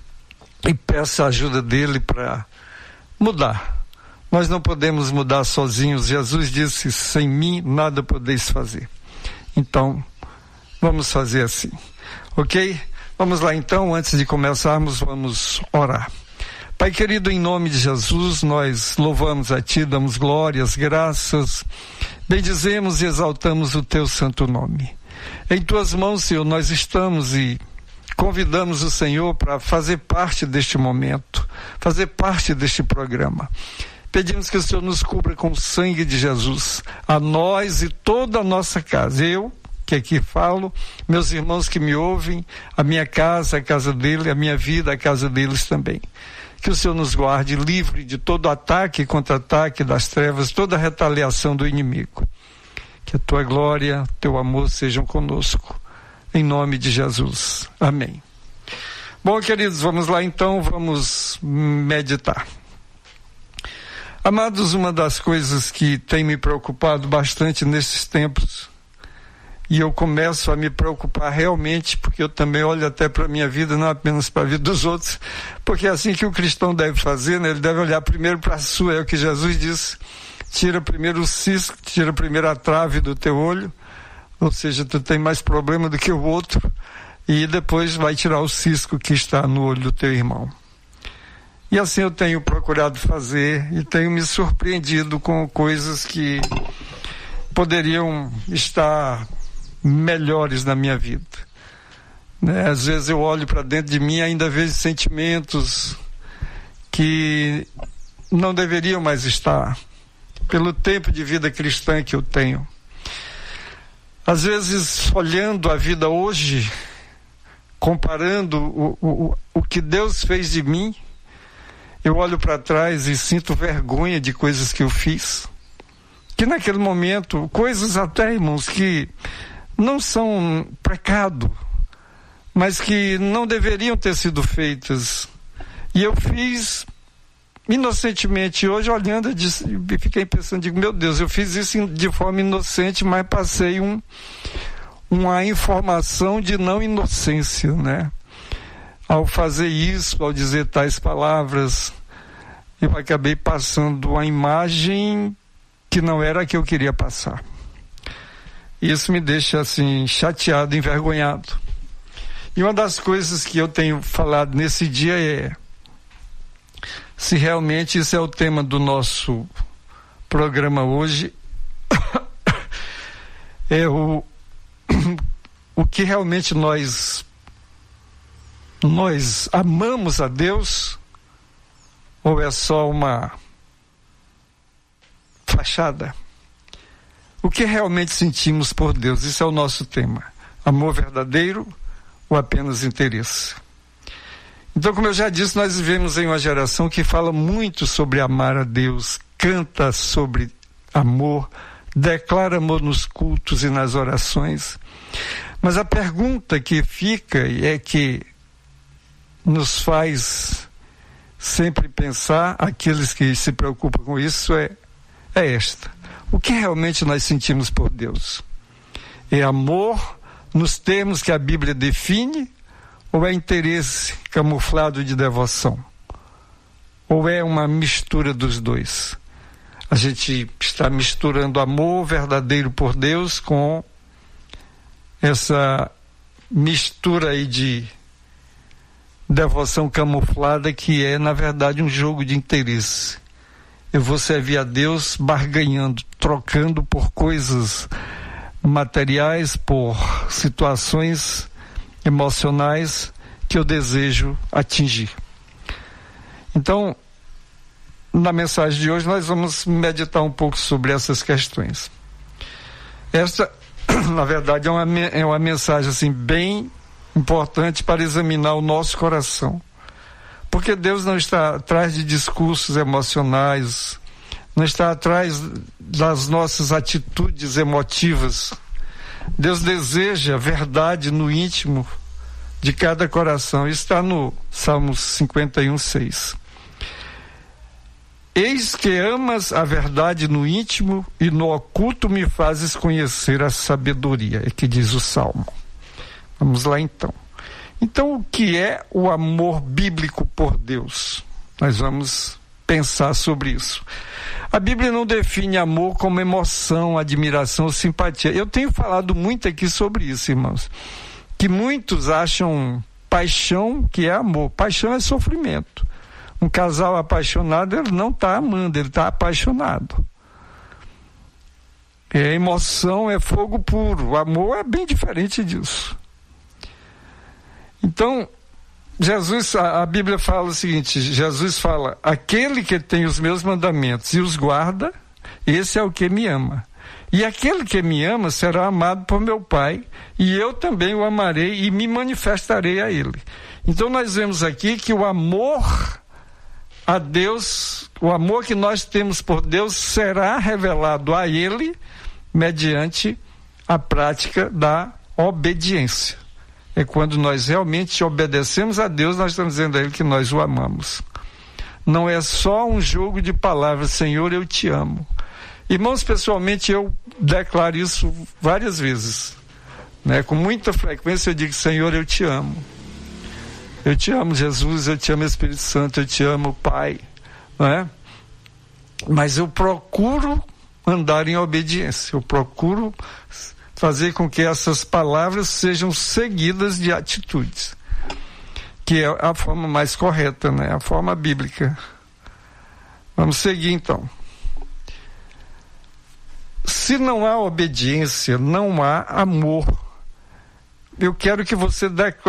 E peça a ajuda dele para mudar. Nós não podemos mudar sozinhos. Jesus disse, sem mim nada podeis fazer. Então, vamos fazer assim. Ok? Vamos lá então, antes de começarmos, vamos orar. Pai querido, em nome de Jesus, nós louvamos a Ti, damos glórias, graças, bendizemos e exaltamos o Teu santo nome. Em Tuas mãos, Senhor, nós estamos e convidamos o Senhor para fazer parte deste momento, fazer parte deste programa. Pedimos que o Senhor nos cubra com o sangue de Jesus, a nós e toda a nossa casa. Eu, que aqui falo, meus irmãos que me ouvem, a minha casa, a casa dele, a minha vida, a casa deles também. Que o Senhor nos guarde livre de todo ataque e contra-ataque das trevas, toda retaliação do inimigo. Que a tua glória, teu amor sejam conosco. Em nome de Jesus. Amém. Bom, queridos, vamos lá então, vamos meditar. Amados, uma das coisas que tem me preocupado bastante nesses tempos, e eu começo a me preocupar realmente, porque eu também olho até para a minha vida, não apenas para a vida dos outros, porque é assim que o cristão deve fazer, né? Ele deve olhar primeiro para a sua, é o que Jesus disse, tira primeiro o cisco, tira primeiro a trave do teu olho, ou seja, tu tem mais problema do que o outro, e depois vai tirar o cisco que está no olho do teu irmão. E assim eu tenho procurado fazer, e tenho me surpreendido com coisas que poderiam estar melhores na minha vida, né? Às vezes eu olho para dentro de mim e ainda vejo sentimentos que não deveriam mais estar, pelo tempo de vida cristã que eu tenho. Às vezes, olhando a vida hoje, comparando o que Deus fez de mim, eu olho para trás e sinto vergonha de coisas que eu fiz, que naquele momento, coisas até, irmãos, que não são pecado, mas que não deveriam ter sido feitas. E eu fiz inocentemente. Hoje, olhando, eu fiquei pensando, digo, meu Deus, eu fiz isso de forma inocente, mas passei uma informação de não inocência, né? Ao fazer isso, ao dizer tais palavras, eu acabei passando uma imagem que não era a que eu queria passar. Isso me deixa assim chateado, envergonhado. E uma das coisas que eu tenho falado nesse dia é se realmente isso é o tema do nosso programa hoje, é o que realmente nós amamos a Deus, ou é só uma fachada? O que realmente sentimos por Deus? Isso é o nosso tema. Amor verdadeiro ou apenas interesse? Então, como eu já disse, nós vivemos em uma geração que fala muito sobre amar a Deus, canta sobre amor, declara amor nos cultos e nas orações. Mas a pergunta que fica é que nos faz sempre pensar, aqueles que se preocupam com isso, é esta: o que realmente nós sentimos por Deus? É amor nos termos que a Bíblia define, ou é interesse camuflado de devoção? Ou é uma mistura dos dois? A gente está misturando amor verdadeiro por Deus com essa mistura aí de devoção camuflada, que é, na verdade, um jogo de interesse. Eu vou servir a Deus barganhando, trocando por coisas materiais, por situações emocionais que eu desejo atingir. Então, na mensagem de hoje, nós vamos meditar um pouco sobre essas questões. Esta, na verdade, é uma mensagem assim, bem importante para examinar o nosso coração. Porque Deus não está atrás de discursos emocionais, não está atrás das nossas atitudes emotivas. Deus deseja verdade no íntimo de cada coração. Isso está no Salmos 51:6. Eis que amas a verdade no íntimo e no oculto me fazes conhecer a sabedoria, é que diz o Salmo. Vamos lá então. Então, o que é o amor bíblico por Deus? Nós vamos pensar sobre isso. A Bíblia não define amor como emoção, admiração ou simpatia. Eu tenho falado muito aqui sobre isso, irmãos. Que muitos acham paixão que é amor. Paixão é sofrimento. Um casal apaixonado, ele não está amando, ele está apaixonado. Emoção é fogo puro. O amor é bem diferente disso. Então, a Bíblia fala o seguinte, Jesus fala, aquele que tem os meus mandamentos e os guarda, esse é o que me ama. E aquele que me ama será amado por meu Pai, e eu também o amarei e me manifestarei a ele. Então nós vemos aqui que o amor a Deus, o amor que nós temos por Deus será revelado a ele mediante a prática da obediência. É quando nós realmente obedecemos a Deus, nós estamos dizendo a ele que nós o amamos. Não é só um jogo de palavras, Senhor, eu te amo. Irmãos, pessoalmente eu declaro isso várias vezes, né? Com muita frequência eu digo, Senhor, eu te amo. Eu te amo, Jesus, eu te amo, Espírito Santo, eu te amo, Pai, não é? Mas eu procuro andar em obediência, eu procuro fazer com que essas palavras sejam seguidas de atitudes, que é a forma mais correta, né? A forma bíblica. Vamos seguir então. Se não há obediência, não há amor. Eu quero que você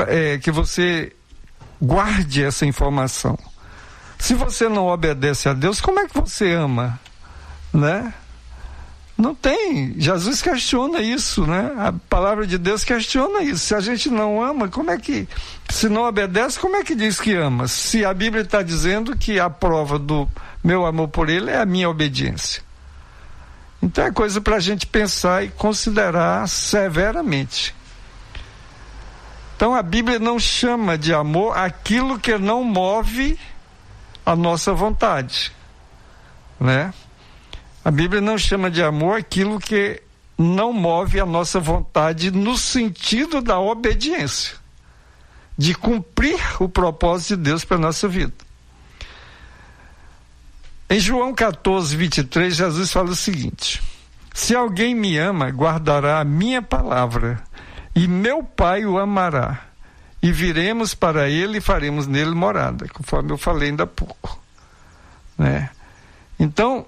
guarde essa informação. Se você não obedece a Deus, como é que você ama? Né? Não tem. Jesus questiona isso, né? A palavra de Deus questiona isso. Se a gente não ama, como é que... Se não obedece, como é que diz que ama? Se a Bíblia está dizendo que a prova do meu amor por ele é a minha obediência. Então é coisa para a gente pensar e considerar severamente. Então a Bíblia não chama de amor aquilo que não move a nossa vontade, né? A Bíblia não chama de amor aquilo que não move a nossa vontade no sentido da obediência, de cumprir o propósito de Deus para a nossa vida. Em João 14:23, Jesus fala o seguinte: se alguém me ama, guardará a minha palavra, e meu Pai o amará, e viremos para ele e faremos nele morada, conforme eu falei ainda há pouco, né? Então,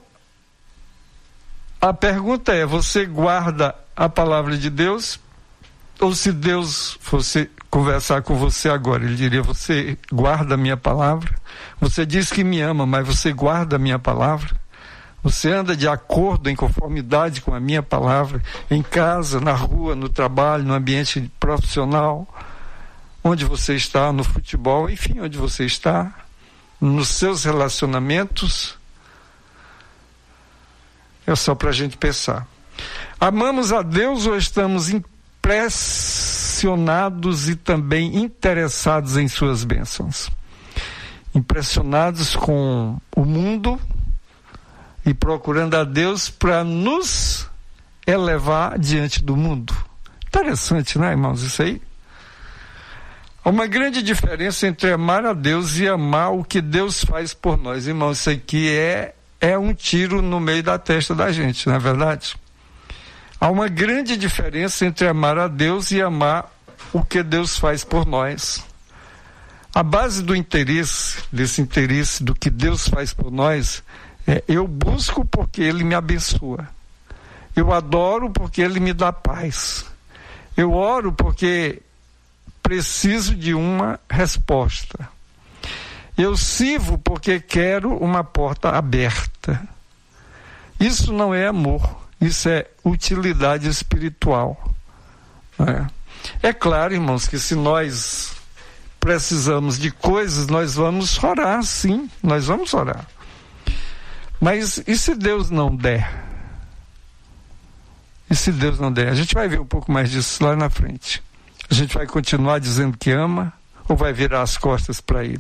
a pergunta é, você guarda a palavra de Deus? Ou se Deus fosse conversar com você agora, ele diria, você guarda a minha palavra? Você diz que me ama, mas você guarda a minha palavra? Você anda de acordo, em conformidade com a minha palavra, em casa, na rua, no trabalho, no ambiente profissional, onde você está, no futebol, enfim, onde você está, nos seus relacionamentos? É só para a gente pensar. Amamos a Deus ou estamos impressionados e também interessados em suas bênçãos? Impressionados com o mundo e procurando a Deus para nos elevar diante do mundo. Interessante, né, irmãos, isso aí? Há uma grande diferença entre amar a Deus e amar o que Deus faz por nós. Irmãos, isso aqui é é um tiro no meio da testa da gente, não é verdade? Há uma grande diferença entre amar a Deus e amar o que Deus faz por nós. A base do interesse, desse interesse do que Deus faz por nós, é eu busco porque Ele me abençoa. Eu adoro porque Ele me dá paz. Eu oro porque preciso de uma resposta. Eu sirvo porque quero uma porta aberta. Isso não é amor, isso é utilidade espiritual. É claro, irmãos, que se nós precisamos de coisas, nós vamos orar, sim, nós vamos orar. Mas e se Deus não der? E se Deus não der? A gente vai ver um pouco mais disso lá na frente. A gente vai continuar dizendo que ama ou vai virar as costas para Ele?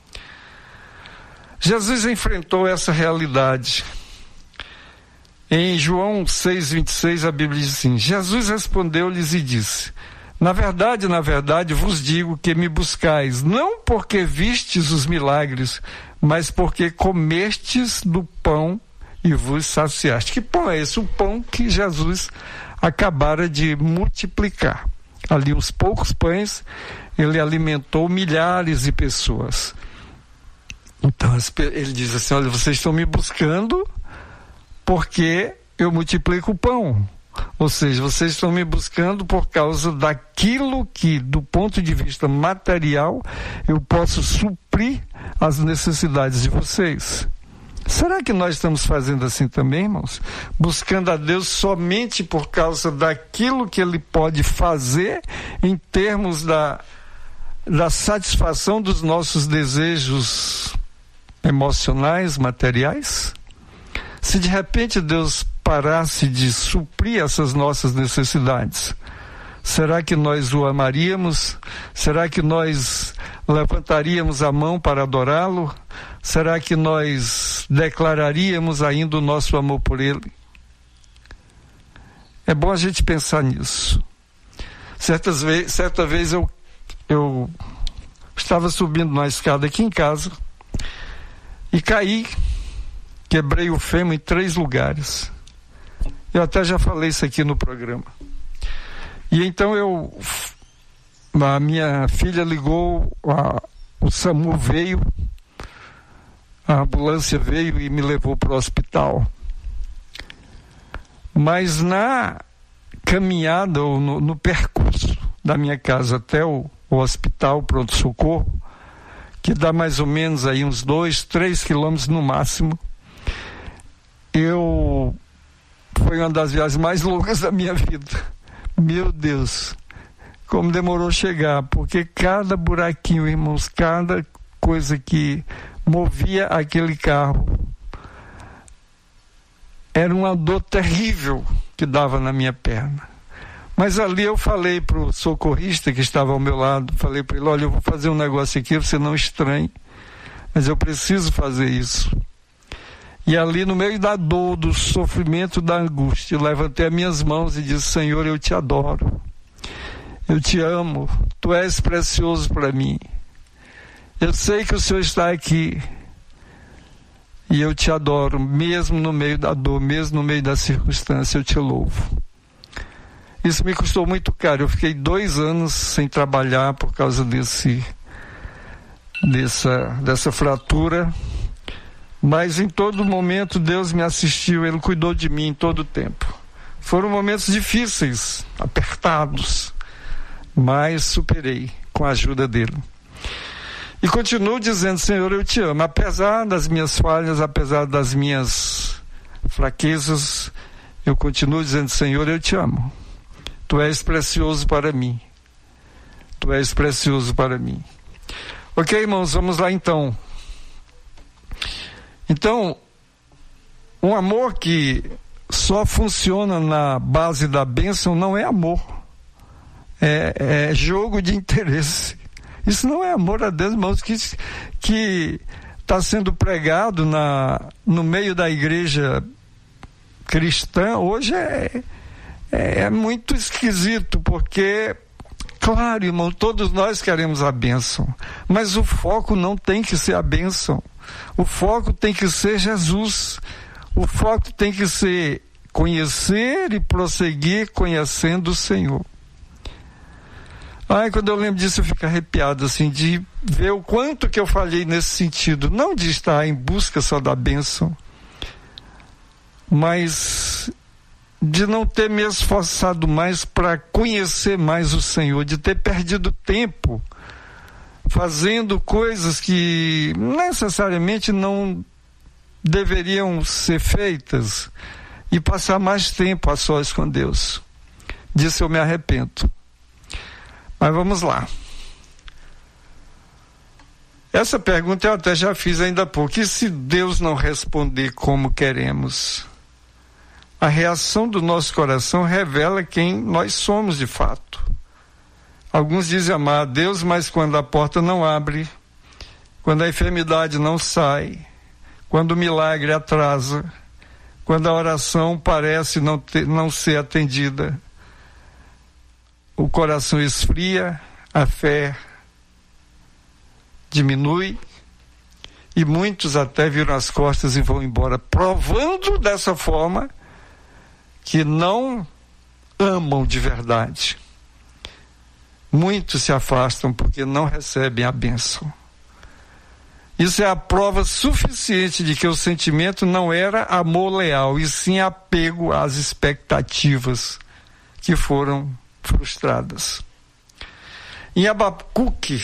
Jesus enfrentou essa realidade. Em João 6,26 a Bíblia diz assim: Jesus respondeu-lhes e disse: na verdade vos digo que me buscais, não porque vistes os milagres, mas porque comestes do pão e vos saciaste. Que pão é esse? O pão que Jesus acabara de multiplicar. Ali uns poucos pães, ele alimentou milhares de pessoas. Então ele diz assim: olha, vocês estão me buscando porque eu multiplico o pão. Ou seja, vocês estão me buscando por causa daquilo que, do ponto de vista material, eu posso suprir as necessidades de vocês. Será que nós estamos fazendo assim também, irmãos? Buscando a Deus somente por causa daquilo que Ele pode fazer em termos da satisfação dos nossos desejos emocionais, materiais? Se de repente Deus parasse de suprir essas nossas necessidades, será que nós o amaríamos? Será que nós levantaríamos a mão para adorá-lo? Será que nós declararíamos ainda o nosso amor por Ele? É bom a gente pensar nisso. Certa vez eu estava subindo na escada aqui em casa e caí, quebrei o fêmur em 3 lugares. Eu até já falei isso aqui no programa. E então a minha filha ligou, o SAMU veio, a ambulância veio e me levou para o hospital. Mas na caminhada, ou no percurso da minha casa até o hospital pronto-socorro, que dá mais ou menos aí uns 2-3 quilômetros no máximo, foi uma das viagens mais longas da minha vida. Meu Deus, como demorou chegar, porque cada buraquinho, irmãos, cada coisa que movia aquele carro, era uma dor terrível que dava na minha perna. Mas ali eu falei para o socorrista que estava ao meu lado, falei para ele: olha, eu vou fazer um negócio aqui, você não estranhe, mas eu preciso fazer isso. E ali no meio da dor, do sofrimento, da angústia, eu levantei as minhas mãos e disse: Senhor, eu te adoro, eu te amo, tu és precioso para mim, eu sei que o Senhor está aqui e eu te adoro, mesmo no meio da dor, mesmo no meio da circunstância, eu te louvo. Isso me custou muito caro, eu fiquei 2 anos sem trabalhar por causa dessa fratura. Mas em todo momento Deus me assistiu, Ele cuidou de mim em todo o tempo. Foram momentos difíceis, apertados, mas superei com a ajuda dEle. E continuo dizendo: Senhor, eu te amo, apesar das minhas falhas, apesar das minhas fraquezas, eu continuo dizendo: Senhor, eu te amo. Tu és precioso para mim. Tu és precioso para mim. Ok, irmãos, vamos lá então. Então, um amor que só funciona na base da bênção não é amor. É jogo de interesse. Isso não é amor a Deus, irmãos, que está sendo pregado no meio da igreja cristã. Hoje é muito esquisito, porque, claro, irmão, todos nós queremos a bênção, mas o foco não tem que ser a bênção. O foco tem que ser Jesus. O foco tem que ser conhecer e prosseguir conhecendo o Senhor. Quando eu lembro disso eu fico arrepiado, assim, de ver o quanto que eu falhei nesse sentido. Não de estar em busca só da bênção, mas de não ter me esforçado mais para conhecer mais o Senhor, de ter perdido tempo fazendo coisas que necessariamente não deveriam ser feitas e passar mais tempo a sós com Deus. Disso eu me arrependo. Mas vamos lá. Essa pergunta eu até já fiz ainda há pouco. E se Deus não responder como queremos? A reação do nosso coração revela quem nós somos de fato. Alguns dizem amar a Deus, mas quando a porta não abre, quando a enfermidade não sai, quando o milagre atrasa, quando a oração parece não ser atendida, o coração esfria, a fé diminui e muitos até viram as costas e vão embora, provando dessa forma que não amam de verdade. Muitos se afastam porque não recebem a bênção. Isso é a prova suficiente de que o sentimento não era amor leal, e sim apego às expectativas que foram frustradas. Em Abacuque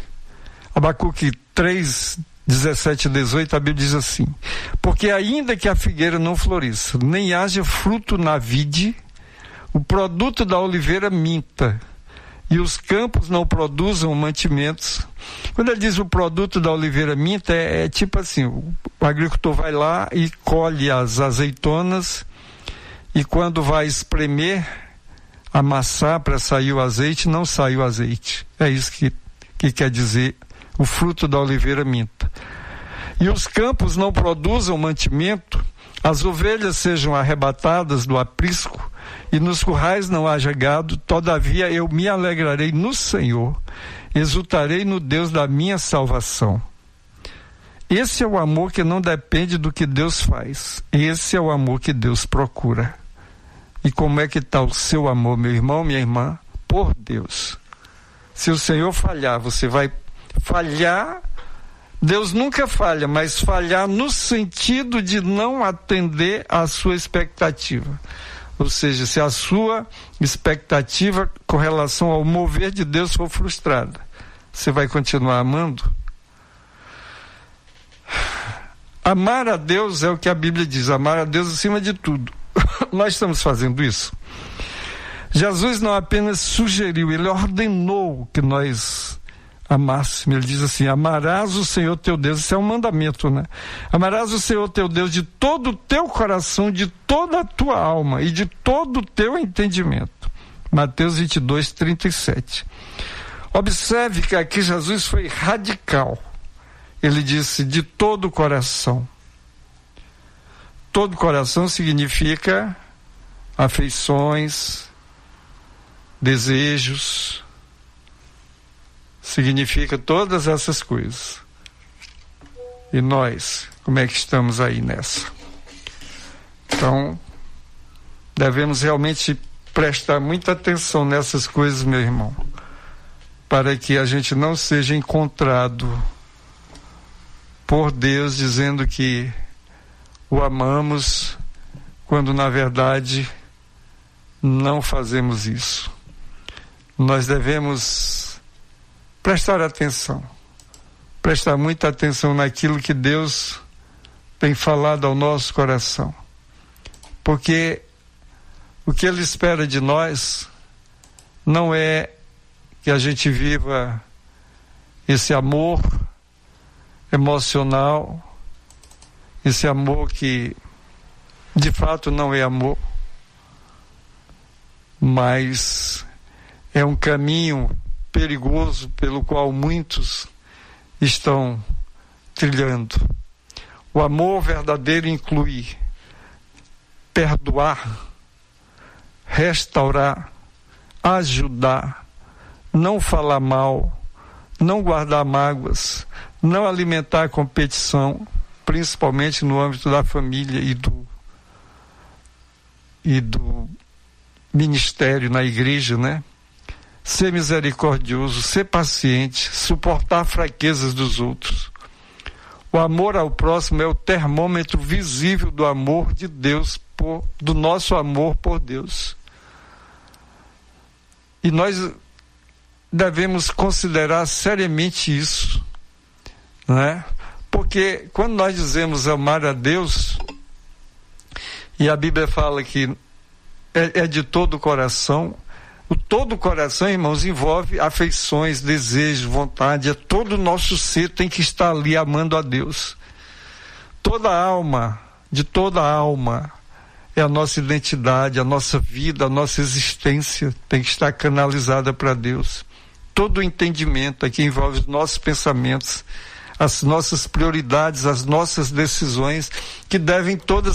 3, 17 e 18, a Bíblia diz assim: porque ainda que a figueira não floresça, nem haja fruto na vide, o produto da oliveira minta, e os campos não produzam mantimentos. Quando ele diz o produto da oliveira minta, é tipo assim, o agricultor vai lá e colhe as azeitonas, e quando vai espremer, amassar para sair o azeite, não sai o azeite. É isso que quer dizer o fruto da oliveira minta. E os campos não produzam mantimento, as ovelhas sejam arrebatadas do aprisco, e nos currais não haja gado, todavia eu me alegrarei no Senhor, exultarei no Deus da minha salvação. Esse é o amor que não depende do que Deus faz, esse é o amor que Deus procura. E como é que está o seu amor, meu irmão, minha irmã? Por Deus. Se o Senhor falhar, você vai falhar. Deus nunca falha, mas falhar no sentido de não atender à sua expectativa. Ou seja, se a sua expectativa com relação ao mover de Deus for frustrada, você vai continuar amando? Amar a Deus é o que a Bíblia diz, amar a Deus acima de tudo. Nós estamos fazendo isso. Jesus não apenas sugeriu, ele ordenou que nós amássemos. Ele diz assim: amarás o Senhor teu Deus. Isso é um mandamento, né? Amarás o Senhor teu Deus de todo o teu coração, de toda a tua alma e de todo o teu entendimento. Mateus 22, 37. Observe que aqui Jesus foi radical. Ele disse de todo o coração. Todo coração significa afeições, desejos, significa todas essas coisas. E nós, como é que estamos aí nessa? Então, devemos realmente prestar muita atenção nessas coisas, meu irmão, para que a gente não seja encontrado por Deus dizendo que o amamos, quando na verdade não fazemos isso. Nós devemos prestar atenção, prestar muita atenção naquilo que Deus tem falado ao nosso coração, porque o que Ele espera de nós não é que a gente viva esse amor emocional, esse amor que de fato não é amor, mas é um caminho perigoso pelo qual muitos estão trilhando. O amor verdadeiro inclui perdoar, restaurar, ajudar, não falar mal, não guardar mágoas, não alimentar a competição, principalmente no âmbito da família e do ministério na igreja, né? Ser misericordioso, ser paciente, suportar fraquezas dos outros. O amor ao próximo é o termômetro visível do amor de Deus, do nosso amor por Deus. E nós devemos considerar seriamente isso, né? Porque quando nós dizemos amar a Deus, e a Bíblia fala que é de todo o coração, o todo o coração, irmãos, envolve afeições, desejos, vontade, todo o nosso ser tem que estar ali amando a Deus. Toda a alma, de toda a alma, é a nossa identidade, a nossa vida, a nossa existência tem que estar canalizada para Deus. Todo o entendimento aqui envolve os nossos pensamentos, as nossas prioridades, as nossas decisões, que devem todas